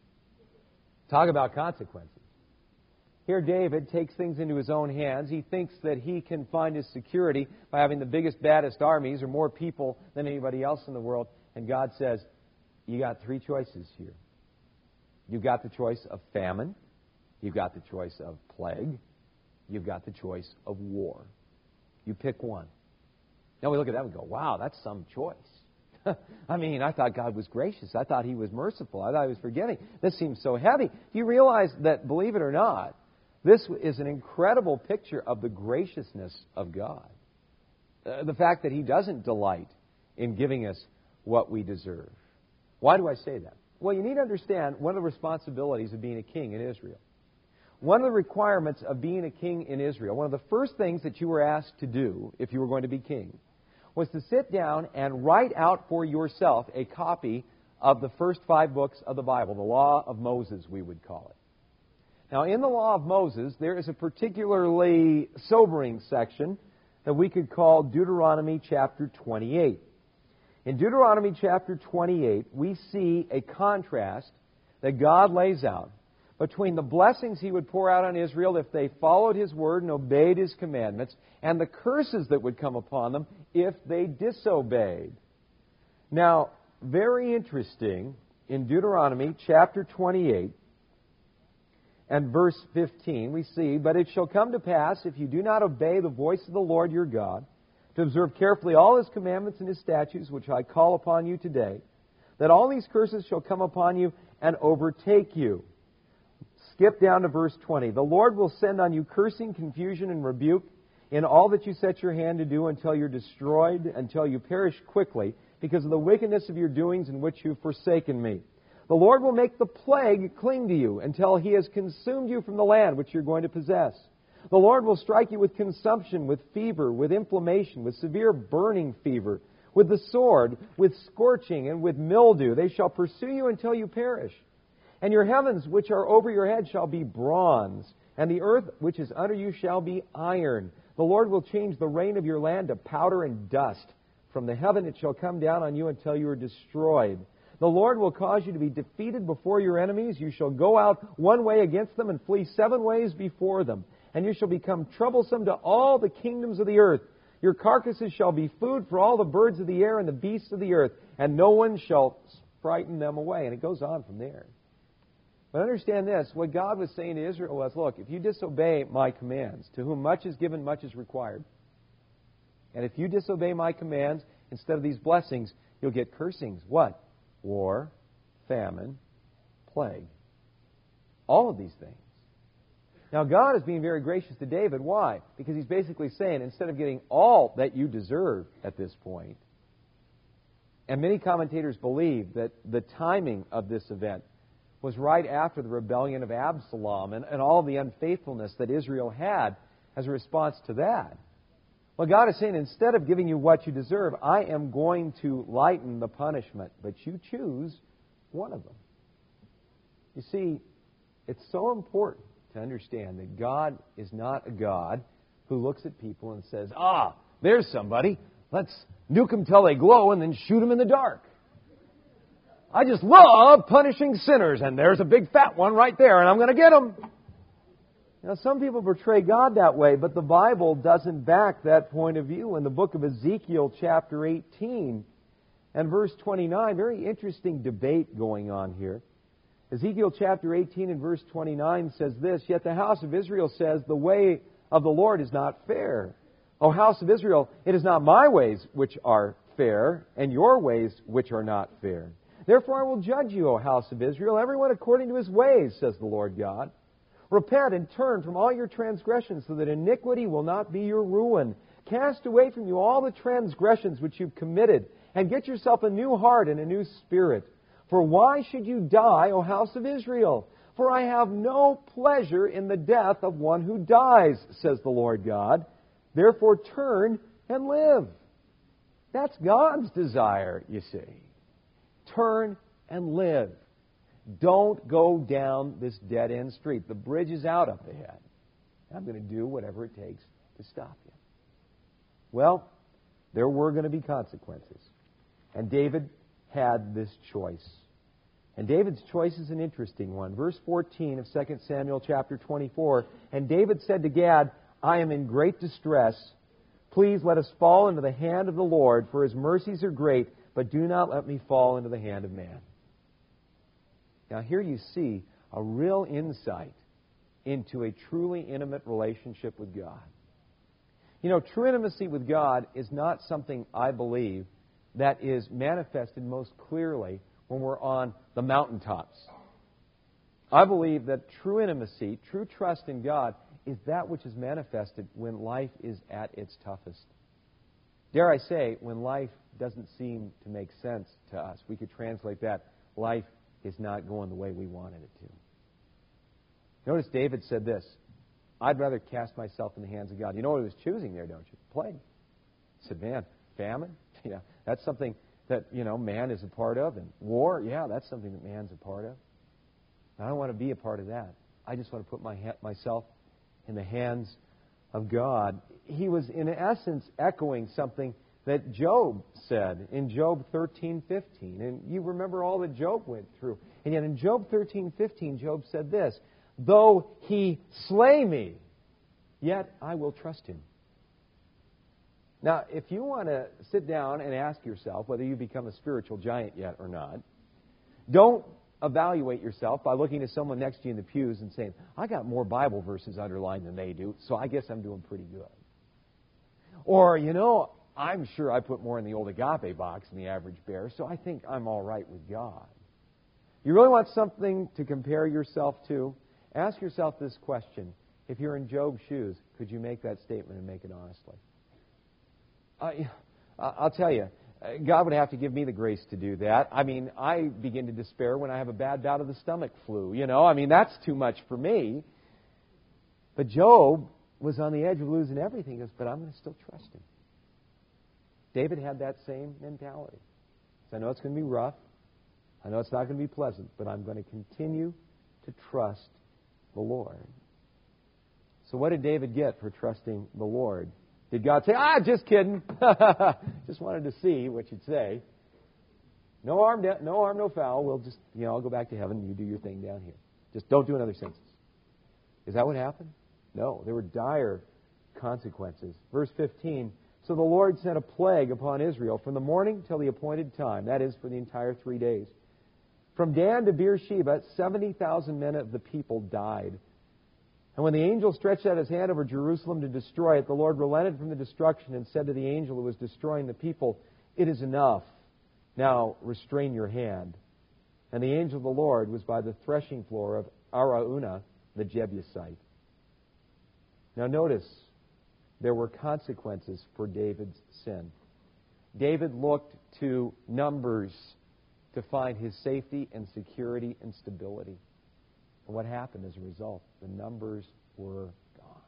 Talk about consequences. Here David takes things into his own hands. He thinks that he can find his security by having the biggest, baddest armies or more people than anybody else in the world. And God says, you got 3 choices here. You've got the choice of famine. You've got the choice of plague. You've got the choice of war. You pick one. Now we look at that and go, wow, that's some choice. I mean, I thought God was gracious. I thought He was merciful. I thought He was forgiving. This seems so heavy. Do you realize that, believe it or not, this is an incredible picture of the graciousness of God. The fact that He doesn't delight in giving us what we deserve. Why do I say that? Well, you need to understand one of the responsibilities of being a king in Israel. One of the requirements of being a king in Israel, one of the first things that you were asked to do if you were going to be king, was to sit down and write out for yourself a copy of the first 5 books of the Bible, the Law of Moses, we would call it. Now, in the Law of Moses, there is a particularly sobering section that we could call Deuteronomy chapter 28. In Deuteronomy chapter 28, we see a contrast that God lays out between the blessings He would pour out on Israel if they followed His word and obeyed His commandments, and the curses that would come upon them if they disobeyed. Now, very interesting, in Deuteronomy chapter 28 and verse 15, we see, "But it shall come to pass, if you do not obey the voice of the Lord your God, to observe carefully all His commandments and His statutes, which I call upon you today, that all these curses shall come upon you and overtake you." Skip down to verse 20. "The Lord will send on you cursing, confusion, and rebuke in all that you set your hand to do until you're destroyed, until you perish quickly, because of the wickedness of your doings in which you've forsaken me. The Lord will make the plague cling to you until He has consumed you from the land which you're going to possess. The Lord will strike you with consumption, with fever, with inflammation, with severe burning fever, with the sword, with scorching, and with mildew. They shall pursue you until you perish. And your heavens which are over your head shall be bronze, and the earth which is under you shall be iron. The Lord will change the rain of your land to powder and dust. From the heaven it shall come down on you until you are destroyed. The Lord will cause you to be defeated before your enemies. You shall go out one way against them and flee 7 ways before them. And you shall become troublesome to all the kingdoms of the earth. Your carcasses shall be food for all the birds of the air and the beasts of the earth, and no one shall frighten them away." And it goes on from there. But understand this, what God was saying to Israel was, look, if you disobey my commands, to whom much is given, much is required. And if you disobey my commands, instead of these blessings, you'll get cursings. What? War, famine, plague. All of these things. Now, God is being very gracious to David. Why? Because He's basically saying, instead of getting all that you deserve at this point, and many commentators believe that the timing of this event was right after the rebellion of Absalom and all the unfaithfulness that Israel had as a response to that. Well, God is saying, instead of giving you what you deserve, I am going to lighten the punishment, but you choose one of them. You see, it's so important to understand that God is not a God who looks at people and says, there's somebody, let's nuke them till they glow and then shoot them in the dark. I just love punishing sinners, and there's a big fat one right there, and I'm going to get them. Now, some people portray God that way, but the Bible doesn't back that point of view. In the book of Ezekiel, chapter 18 and verse 29, very interesting debate going on here. Ezekiel chapter 18 and verse 29 says this, "Yet the house of Israel says, the way of the Lord is not fair. O house of Israel, it is not my ways which are fair, and your ways which are not fair. Therefore I will judge you, O house of Israel, everyone according to his ways, says the Lord God. Repent and turn from all your transgressions, so that iniquity will not be your ruin. Cast away from you all the transgressions which you've committed, and get yourself a new heart and a new spirit. For why should you die, O house of Israel? For I have no pleasure in the death of one who dies, says the Lord God. Therefore turn and live. That's God's desire, you see. Turn and live. Don't go down this dead-end street. The bridge is out up ahead. I'm going to do whatever it takes to stop you. Well, there were going to be consequences. And David had this choice. And David's choice is an interesting one. Verse 14 of 2 Samuel chapter 24, and David said to Gad, I am in great distress. Please let us fall into the hand of the Lord, for His mercies are great, but do not let me fall into the hand of man. Now here you see a real insight into a truly intimate relationship with God. You know, true intimacy with God is not something, I believe, that is manifested most clearly when we're on the mountaintops. I believe that true intimacy, true trust in God, is that which is manifested when life is at its toughest. Dare I say, when life doesn't seem to make sense to us. We could translate that, life is not going the way we wanted it to. Notice David said this, I'd rather cast myself in the hands of God. You know what he was choosing there, don't you? Plague. He said, man, famine? Yeah, that's something that, you know, man is a part of. And war? Yeah, that's something that man's a part of. I don't want to be a part of that. I just want to put myself in the hands of God. He was, in essence, echoing something that Job said in Job 13:15. And you remember all that Job went through. And yet in Job 13:15, Job said this, though He slay me, yet I will trust Him. Now, if you want to sit down and ask yourself whether you become a spiritual giant yet or not, don't evaluate yourself by looking at someone next to you in the pews and saying, I got more Bible verses underlined than they do, so I guess I'm doing pretty good. Or, you know, I'm sure I put more in the old agape box than the average bear, so I think I'm all right with God. You really want something to compare yourself to? Ask yourself this question. If you're in Job's shoes, could you make that statement and make it honestly? I'll tell you, God would have to give me the grace to do that. I mean, I begin to despair when I have a bad bout of the stomach flu. You know, I mean, that's too much for me. But Job was on the edge of losing everything. He goes, but I'm going to still trust Him. David had that same mentality. So I know it's going to be rough. I know it's not going to be pleasant, but I'm going to continue to trust the Lord. So what did David get for trusting the Lord? Did God say, just kidding. Just wanted to see what you'd say. No harm, no foul. We'll just, I'll go back to heaven and you do your thing down here. Just don't do another census. Is that what happened? No. There were dire consequences. Verse 15, so the Lord sent a plague upon Israel from the morning till the appointed time. That is, for the entire 3 days. From Dan to Beersheba, 70,000 men of the people died. And when the angel stretched out his hand over Jerusalem to destroy it, the Lord relented from the destruction and said to the angel who was destroying the people, it is enough. Now restrain your hand. And the angel of the Lord was by the threshing floor of Araunah, the Jebusite. Now notice, there were consequences for David's sin. David looked to numbers to find his safety and security and stability. And what happened as a result? The numbers were gone.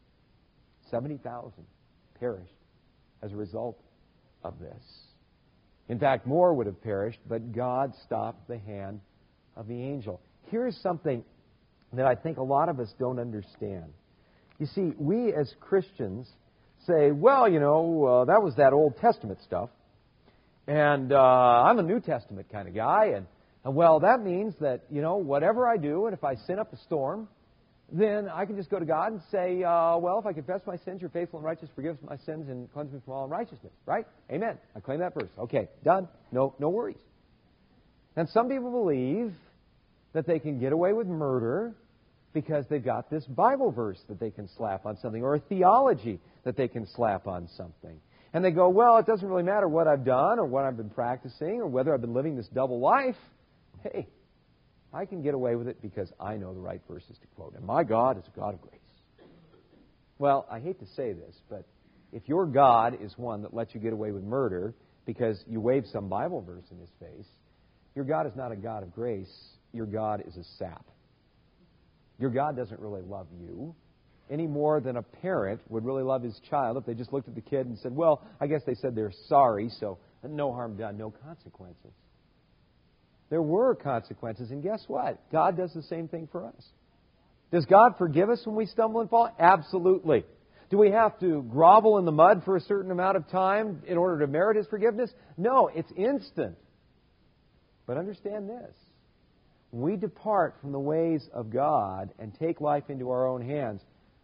70,000 perished as a result of this. In fact, more would have perished, but God stopped the hand of the angel. Here's something that I think a lot of us don't understand. You see, we as Christians say, well, that was that Old Testament stuff, and I'm a New Testament kind of guy, and well, that means that, whatever I do, and if I sin up a storm, then I can just go to God and say, well, if I confess my sins, you're faithful and righteous, forgive my sins, and cleanse me from all unrighteousness. Right? Amen. I claim that verse. Okay, done. No worries. And some people believe that they can get away with murder because they've got this Bible verse that they can slap on something, or a theology that they can slap on something. And they go, well, it doesn't really matter what I've done or what I've been practicing or whether I've been living this double life. Hey, I can get away with it because I know the right verses to quote. And my God is a God of grace. Well, I hate to say this, but if your God is one that lets you get away with murder because you wave some Bible verse in His face, your God is not a God of grace. Your God is a sap. Your God doesn't really love you. any more than a parent would really love his child if they just looked at the kid and said, well, I guess they said they're sorry, so no harm done, no consequences. There were consequences, and guess what? God does the same thing for us. Does God forgive us when we stumble and fall? Absolutely. Do we have to grovel in the mud for a certain amount of time in order to merit His forgiveness? No, it's instant. But understand this. When we depart from the ways of God and take life into our own hands,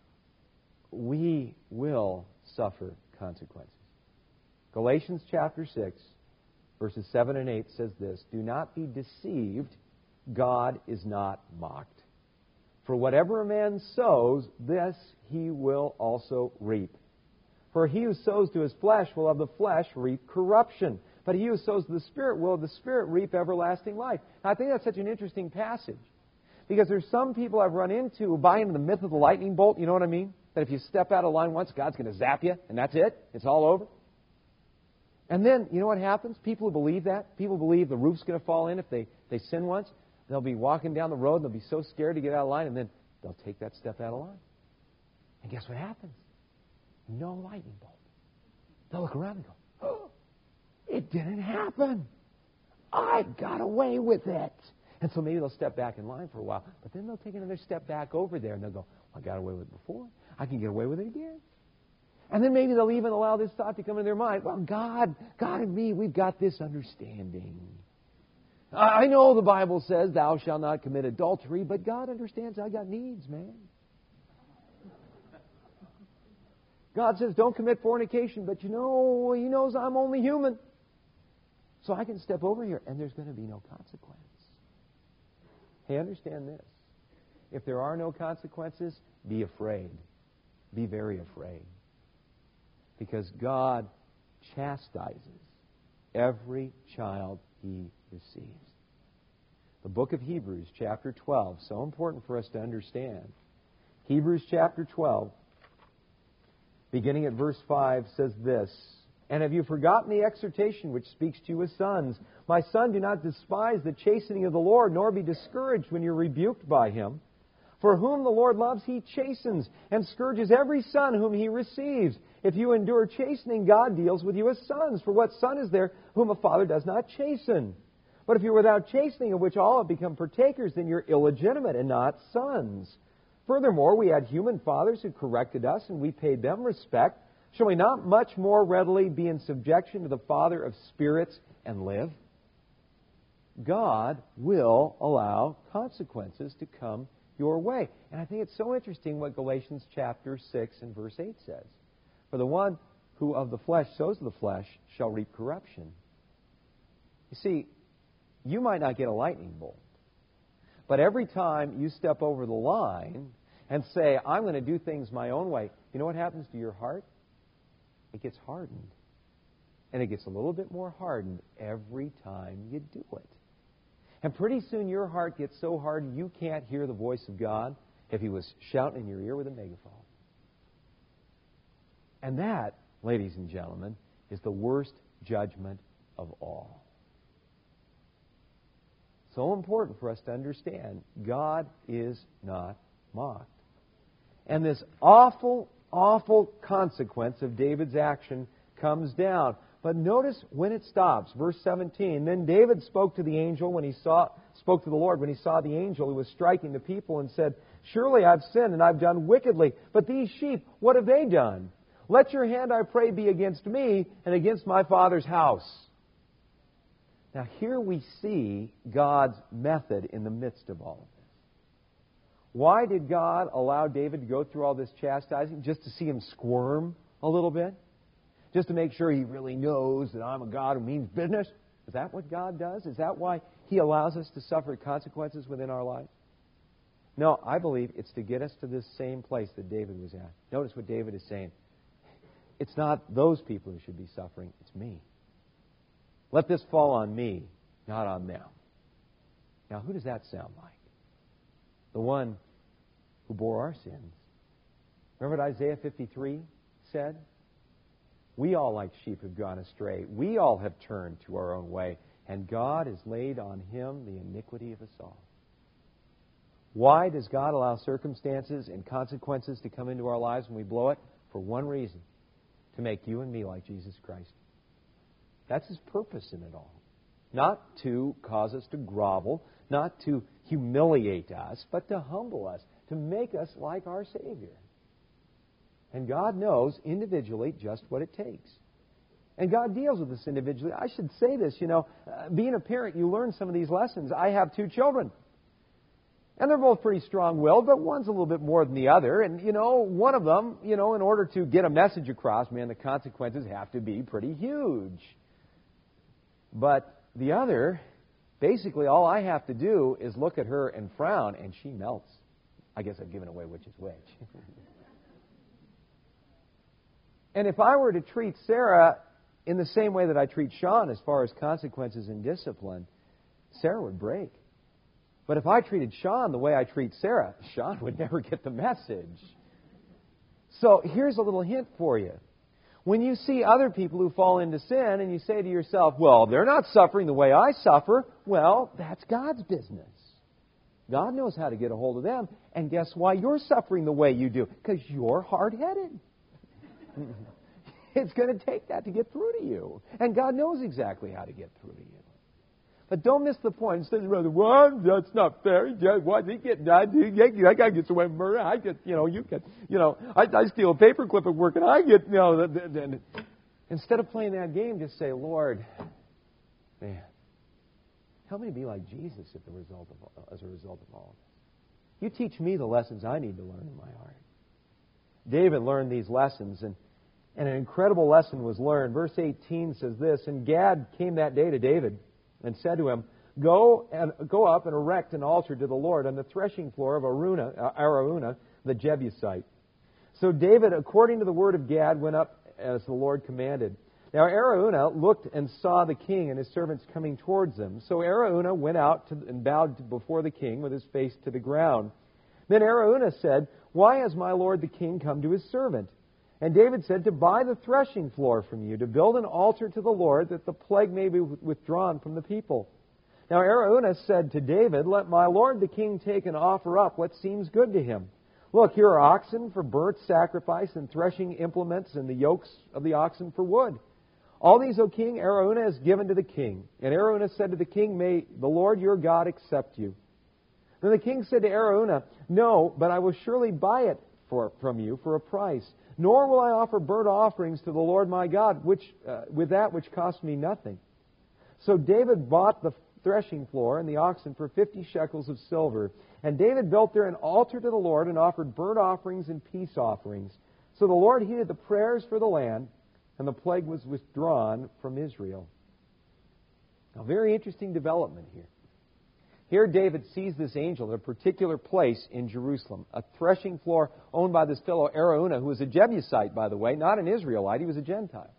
we will suffer consequences. Galatians chapter 6, verses 7 and 8 says this, do not be deceived, God is not mocked. For whatever a man sows, this he will also reap. For he who sows to his flesh will of the flesh reap corruption. But he who sows to the Spirit will of the Spirit reap everlasting life. Now, I think that's such an interesting passage. Because there's some people I've run into who buy into the myth of the lightning bolt. You know what I mean? That if you step out of line once, God's going to zap you, and that's it. It's all over. And then, you know what happens? People who believe that, people believe the roof's going to fall in if they sin once. They'll be walking down the road, and they'll be so scared to get out of line, and then they'll take that step out of line. And guess what happens? No lightning bolt. They'll look around and go, oh, it didn't happen. I got away with it. And so maybe they'll step back in line for a while, but then they'll take another step back over there, and they'll go, I got away with it before. I can get away with it again. And then maybe they'll even allow this thought to come into their mind. Well, God and me, we've got this understanding. I know the Bible says, thou shalt not commit adultery, but God understands I got needs, man. God says, don't commit fornication, but you know, He knows I'm only human. So I can step over here, and there's going to be no consequence. Hey, understand this. If there are no consequences, be afraid. Be very afraid. Because God chastises every child He receives. The book of Hebrews, chapter 12, so important for us to understand. Hebrews chapter 12, beginning at verse 5, says this, and have you forgotten the exhortation which speaks to you as sons? My son, do not despise the chastening of the Lord, nor be discouraged when you're rebuked by Him. For whom the Lord loves, He chastens, and scourges every son whom He receives. If you endure chastening, God deals with you as sons. For what son is there whom a father does not chasten? But if you're without chastening, of which all have become partakers, then you're illegitimate and not sons. Furthermore, we had human fathers who corrected us, and we paid them respect. Shall we not much more readily be in subjection to the Father of spirits and live? God will allow consequences to come your way. And I think it's so interesting what Galatians chapter 6 and verse 8 says. For the one who of the flesh sows the flesh shall reap corruption. You see, you might not get a lightning bolt, but every time you step over the line and say, I'm going to do things my own way, you know what happens to your heart? It gets hardened. And it gets a little bit more hardened every time you do it. And pretty soon your heart gets so hardened you can't hear the voice of God if He was shouting in your ear with a megaphone. And that, ladies and gentlemen, is the worst judgment of all. So important for us to understand, God is not mocked. And this awful, awful consequence of David's action comes down. But notice when it stops. Verse 17. Then David spoke to the angel when he spoke to the Lord when he saw the angel who was striking the people and said, surely I've sinned and I've done wickedly. But these sheep, what have they done? Let your hand, I pray, be against me and against my father's house. Now here we see God's method in the midst of all of this. Why did God allow David to go through all this chastising? Just to see him squirm a little bit? Just to make sure he really knows that I'm a God who means business? Is that what God does? Is that why He allows us to suffer consequences within our lives? No, I believe it's to get us to this same place that David was at. Notice what David is saying. It's not those people who should be suffering, it's me. Let this fall on me, not on them. Now, who does that sound like? The one who bore our sins. Remember what Isaiah 53 said? We all like sheep have gone astray. We all have turned to our own way. And God has laid on Him the iniquity of us all. Why does God allow circumstances and consequences to come into our lives when we blow it? For one reason, to make you and me like Jesus Christ. That's His purpose in it all. Not to cause us to grovel, not to humiliate us, but to humble us, to make us like our Savior. And God knows individually just what it takes. And God deals with us individually. I should say this, being a parent, you learn some of these lessons. I have 2 children. And they're both pretty strong-willed, but one's a little bit more than the other. And, one of them, in order to get a message across, man, the consequences have to be pretty huge. But the other, basically all I have to do is look at her and frown, and she melts. I guess I've given away which is which. And if I were to treat Sarah in the same way that I treat Sean as far as consequences and discipline, Sarah would break. But if I treated Sean the way I treat Sarah, Sean would never get the message. So here's a little hint for you. When you see other people who fall into sin and you say to yourself, well, they're not suffering the way I suffer, well, that's God's business. God knows how to get a hold of them. And guess why you're suffering the way you do? Because you're hard-headed. It's going to take that to get through to you. And God knows exactly how to get through to you. But don't miss the point. Instead of, well, that's not fair. Why did he get done? That guy gets away with murder. I get, you get, I steal a paperclip at work and I get, Instead of playing that game, just say, Lord, man, help me to be like Jesus as a result of all of this. You teach me the lessons I need to learn in my heart. David learned these lessons, and an incredible lesson was learned. Verse 18 says this, and Gad came that day to David and said to him, Go up and erect an altar to the Lord on the threshing floor of Araunah, the Jebusite. So David, according to the word of Gad, went up as the Lord commanded. Now Araunah looked and saw the king and his servants coming towards him. So Araunah went out and bowed before the king with his face to the ground. Then Araunah said, Why has my lord the king come to his servant? And David said, To buy the threshing floor from you, to build an altar to the Lord, that the plague may be withdrawn from the people. Now Araunah said to David, Let my lord the king take and offer up what seems good to him. Look, here are oxen for burnt sacrifice, and threshing implements, and the yokes of the oxen for wood. All these, O king, Araunah has given to the king. And Araunah said to the king, May the Lord your God accept you. Then the king said to Araunah, No, but I will surely buy it from you for a price. Nor will I offer burnt offerings to the Lord my God, with that which cost me nothing. So David bought the threshing floor and the oxen for 50 shekels of silver. And David built there an altar to the Lord and offered burnt offerings and peace offerings. So the Lord heeded the prayers for the land, and the plague was withdrawn from Israel. Now, very interesting development here. Here David sees this angel at a particular place in Jerusalem, a threshing floor owned by this fellow Araunah, who was a Jebusite, by the way, not an Israelite, he was a Gentile.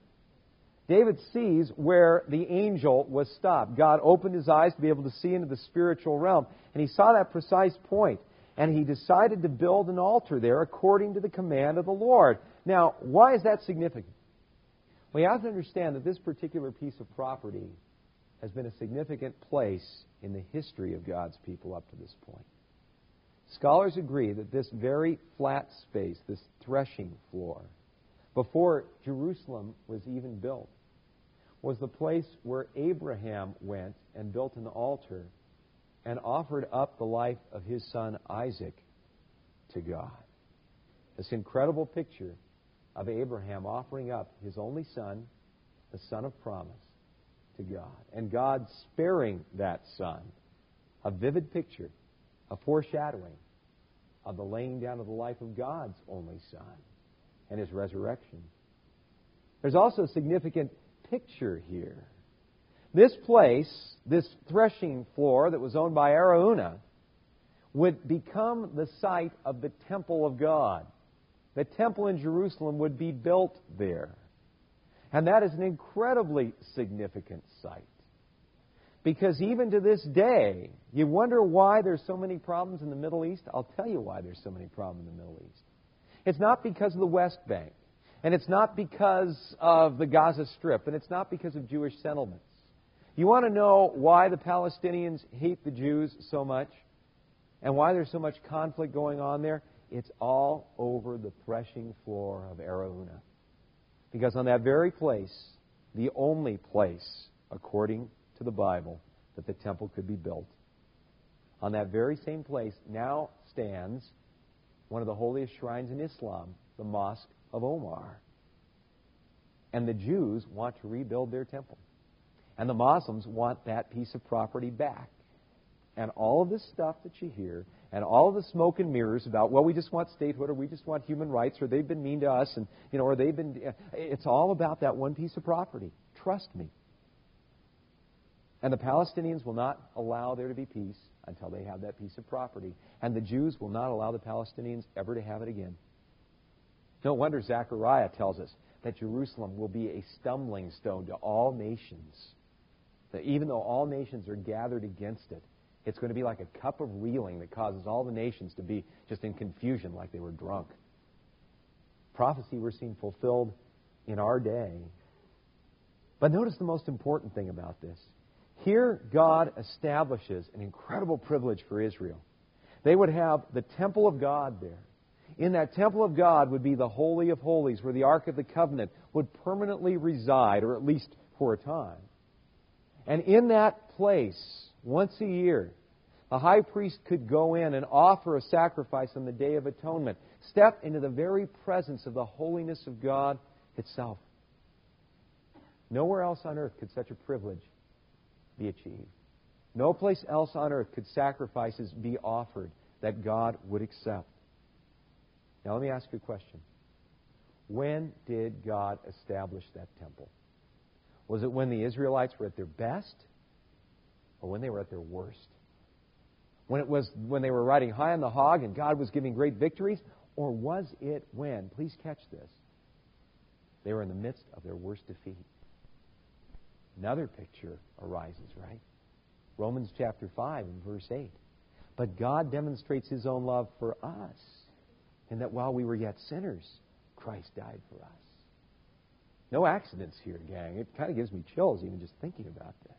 David sees where the angel was stopped. God opened his eyes to be able to see into the spiritual realm, and he saw that precise point, and he decided to build an altar there according to the command of the Lord. Now, why is that significant? Well, you have to understand that this particular piece of property has been a significant place in the history of God's people up to this point. Scholars agree that this very flat space, this threshing floor, before Jerusalem was even built, was the place where Abraham went and built an altar and offered up the life of his son Isaac to God. This incredible picture of Abraham offering up his only son, the son of promise, to God, and God sparing that son. A vivid picture, a foreshadowing of the laying down of the life of God's only son and his resurrection. There's also a significant picture here. This place, this threshing floor that was owned by Araunah, would become the site of the temple of God. The temple in Jerusalem would be built there. And that is an incredibly significant site. Because even to this day, you wonder why there's so many problems in the Middle East? I'll tell you why there's so many problems in the Middle East. It's not because of the West Bank. And it's not because of the Gaza Strip. And it's not because of Jewish settlements. You want to know why the Palestinians hate the Jews so much? And why there's so much conflict going on there? It's all over the threshing floor of Araunah. Because on that very place, the only place, according to the Bible, that the temple could be built, on that very same place now stands one of the holiest shrines in Islam, the Mosque of Omar. And the Jews want to rebuild their temple. And the Muslims want that piece of property back. And all of this stuff that you hear, and all of the smoke and mirrors about, well, we just want statehood, or we just want human rights, or they've been mean to us, and or they've been. It's all about that one piece of property. Trust me. And the Palestinians will not allow there to be peace until they have that piece of property. And the Jews will not allow the Palestinians ever to have it again. No wonder Zechariah tells us that Jerusalem will be a stumbling stone to all nations. That even though all nations are gathered against it, it's going to be like a cup of reeling that causes all the nations to be just in confusion like they were drunk. Prophecy we're seeing fulfilled in our day. But notice the most important thing about this. Here God establishes an incredible privilege for Israel. They would have the temple of God there. In that temple of God would be the Holy of Holies, where the Ark of the Covenant would permanently reside, or at least for a time. And in that place, once a year, the high priest could go in and offer a sacrifice on the Day of Atonement, step into the very presence of the holiness of God itself. Nowhere else on earth could such a privilege be achieved. No place else on earth could sacrifices be offered that God would accept. Now let me ask you a question. When did God establish that temple? Was it when the Israelites were at their best, or when they were at their worst? When they were riding high on the hog and God was giving great victories? Or was it when, please catch this, they were in the midst of their worst defeat? Another picture arises, right? Romans chapter 5 and verse 8. But God demonstrates His own love for us, in that while we were yet sinners, Christ died for us. No accidents here, gang. It kind of gives me chills even just thinking about this.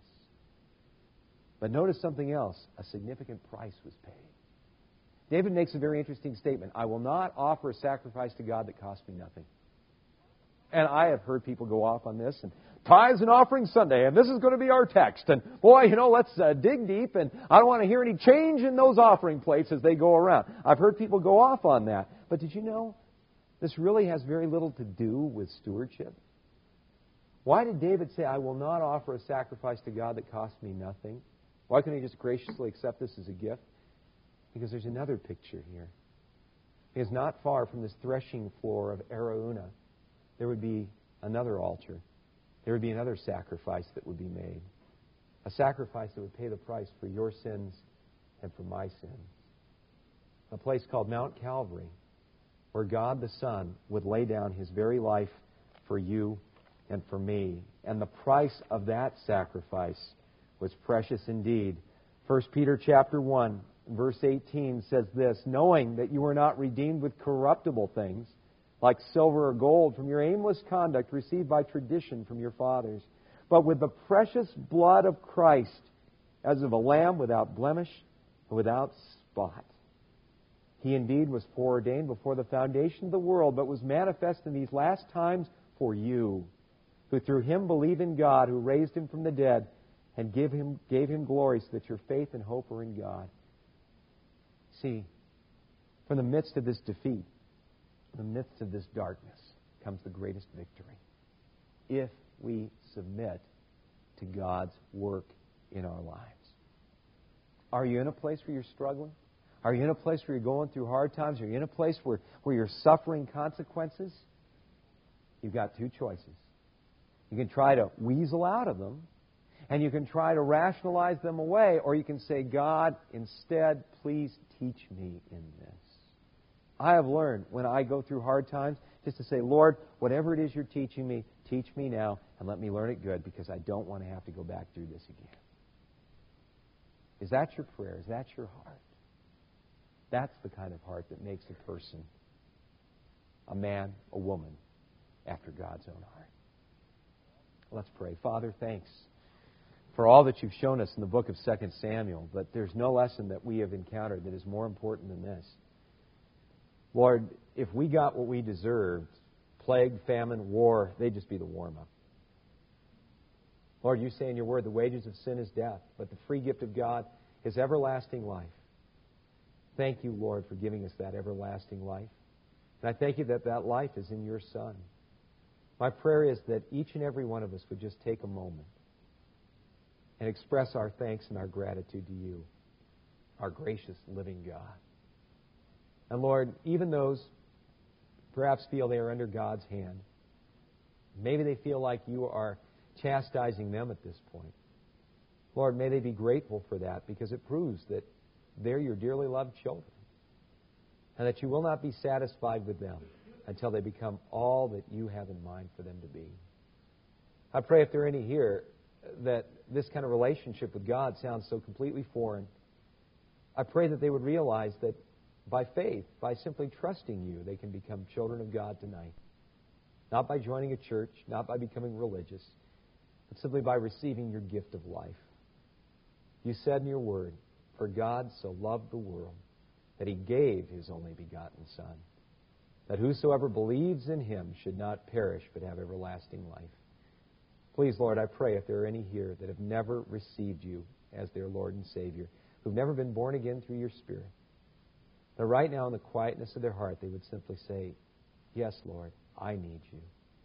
But notice something else. A significant price was paid. David makes a very interesting statement. I will not offer a sacrifice to God that costs me nothing. And I have heard people go off on this, and tithes and offering Sunday, and this is going to be our text. And boy, let's dig deep, and I don't want to hear any change in those offering plates as they go around. I've heard people go off on that. But did you know this really has very little to do with stewardship? Why did David say, I will not offer a sacrifice to God that costs me nothing? Why couldn't he just graciously accept this as a gift? Because there's another picture here. Because not far from this threshing floor of Araunah, there would be another altar. There would be another sacrifice that would be made. A sacrifice that would pay the price for your sins and for my sins. A place called Mount Calvary, where God the Son would lay down His very life for you and for me. And the price of that sacrifice was precious indeed. 1 Peter chapter 1, verse 18 says this, knowing that you were not redeemed with corruptible things, like silver or gold, from your aimless conduct received by tradition from your fathers, but with the precious blood of Christ, as of a lamb without blemish and without spot. He indeed was foreordained before the foundation of the world, but was manifest in these last times for you, who through Him believe in God, who raised Him from the dead, and gave him glory, so that your faith and hope are in God. See, from the midst of this defeat, in the midst of this darkness, comes the greatest victory. If we submit to God's work in our lives. Are you in a place where you're struggling? Are you in a place where you're going through hard times? Are you in a place where you're suffering consequences? You've got two choices. You can try to weasel out of them, and you can try to rationalize them away, or you can say, God, instead, please teach me in this. I have learned when I go through hard times just to say, Lord, whatever it is you're teaching me, teach me now and let me learn it good, because I don't want to have to go back through this again. Is that your prayer? Is that your heart? That's the kind of heart that makes a person a man, a woman after God's own heart. Let's pray. Father, thanks for all that you've shown us in the book of 2 Samuel, but there's no lesson that we have encountered that is more important than this. Lord, if we got what we deserved, plague, famine, war, they'd just be the warm-up. Lord, you say in your word, the wages of sin is death, but the free gift of God is everlasting life. Thank you, Lord, for giving us that everlasting life. And I thank you that that life is in your Son. My prayer is that each and every one of us would just take a moment and express our thanks and our gratitude to you, our gracious living God. And Lord, even those perhaps feel they are under God's hand, maybe they feel like you are chastising them at this point. Lord, may they be grateful for that, because it proves that they're your dearly loved children, and that you will not be satisfied with them until they become all that you have in mind for them to be. I pray if there are any here that this kind of relationship with God sounds so completely foreign, I pray that they would realize that by faith, by simply trusting you, they can become children of God tonight. Not by joining a church, not by becoming religious, but simply by receiving your gift of life. You said in your word, for God so loved the world that He gave His only begotten Son, that whosoever believes in Him should not perish but have everlasting life. Please, Lord, I pray if there are any here that have never received you as their Lord and Savior, who've never been born again through your Spirit, that right now in the quietness of their heart they would simply say, yes, Lord, I need you.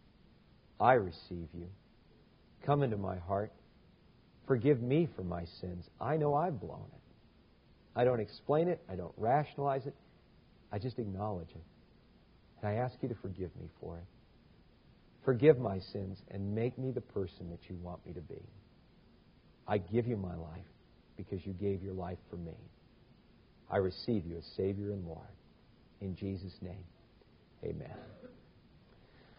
I receive you. Come into my heart. Forgive me for my sins. I know I've blown it. I don't explain it. I don't rationalize it. I just acknowledge it. And I ask you to forgive me for it. Forgive my sins and make me the person that you want me to be. I give you my life because you gave your life for me. I receive you as Savior and Lord. In Jesus' name, amen.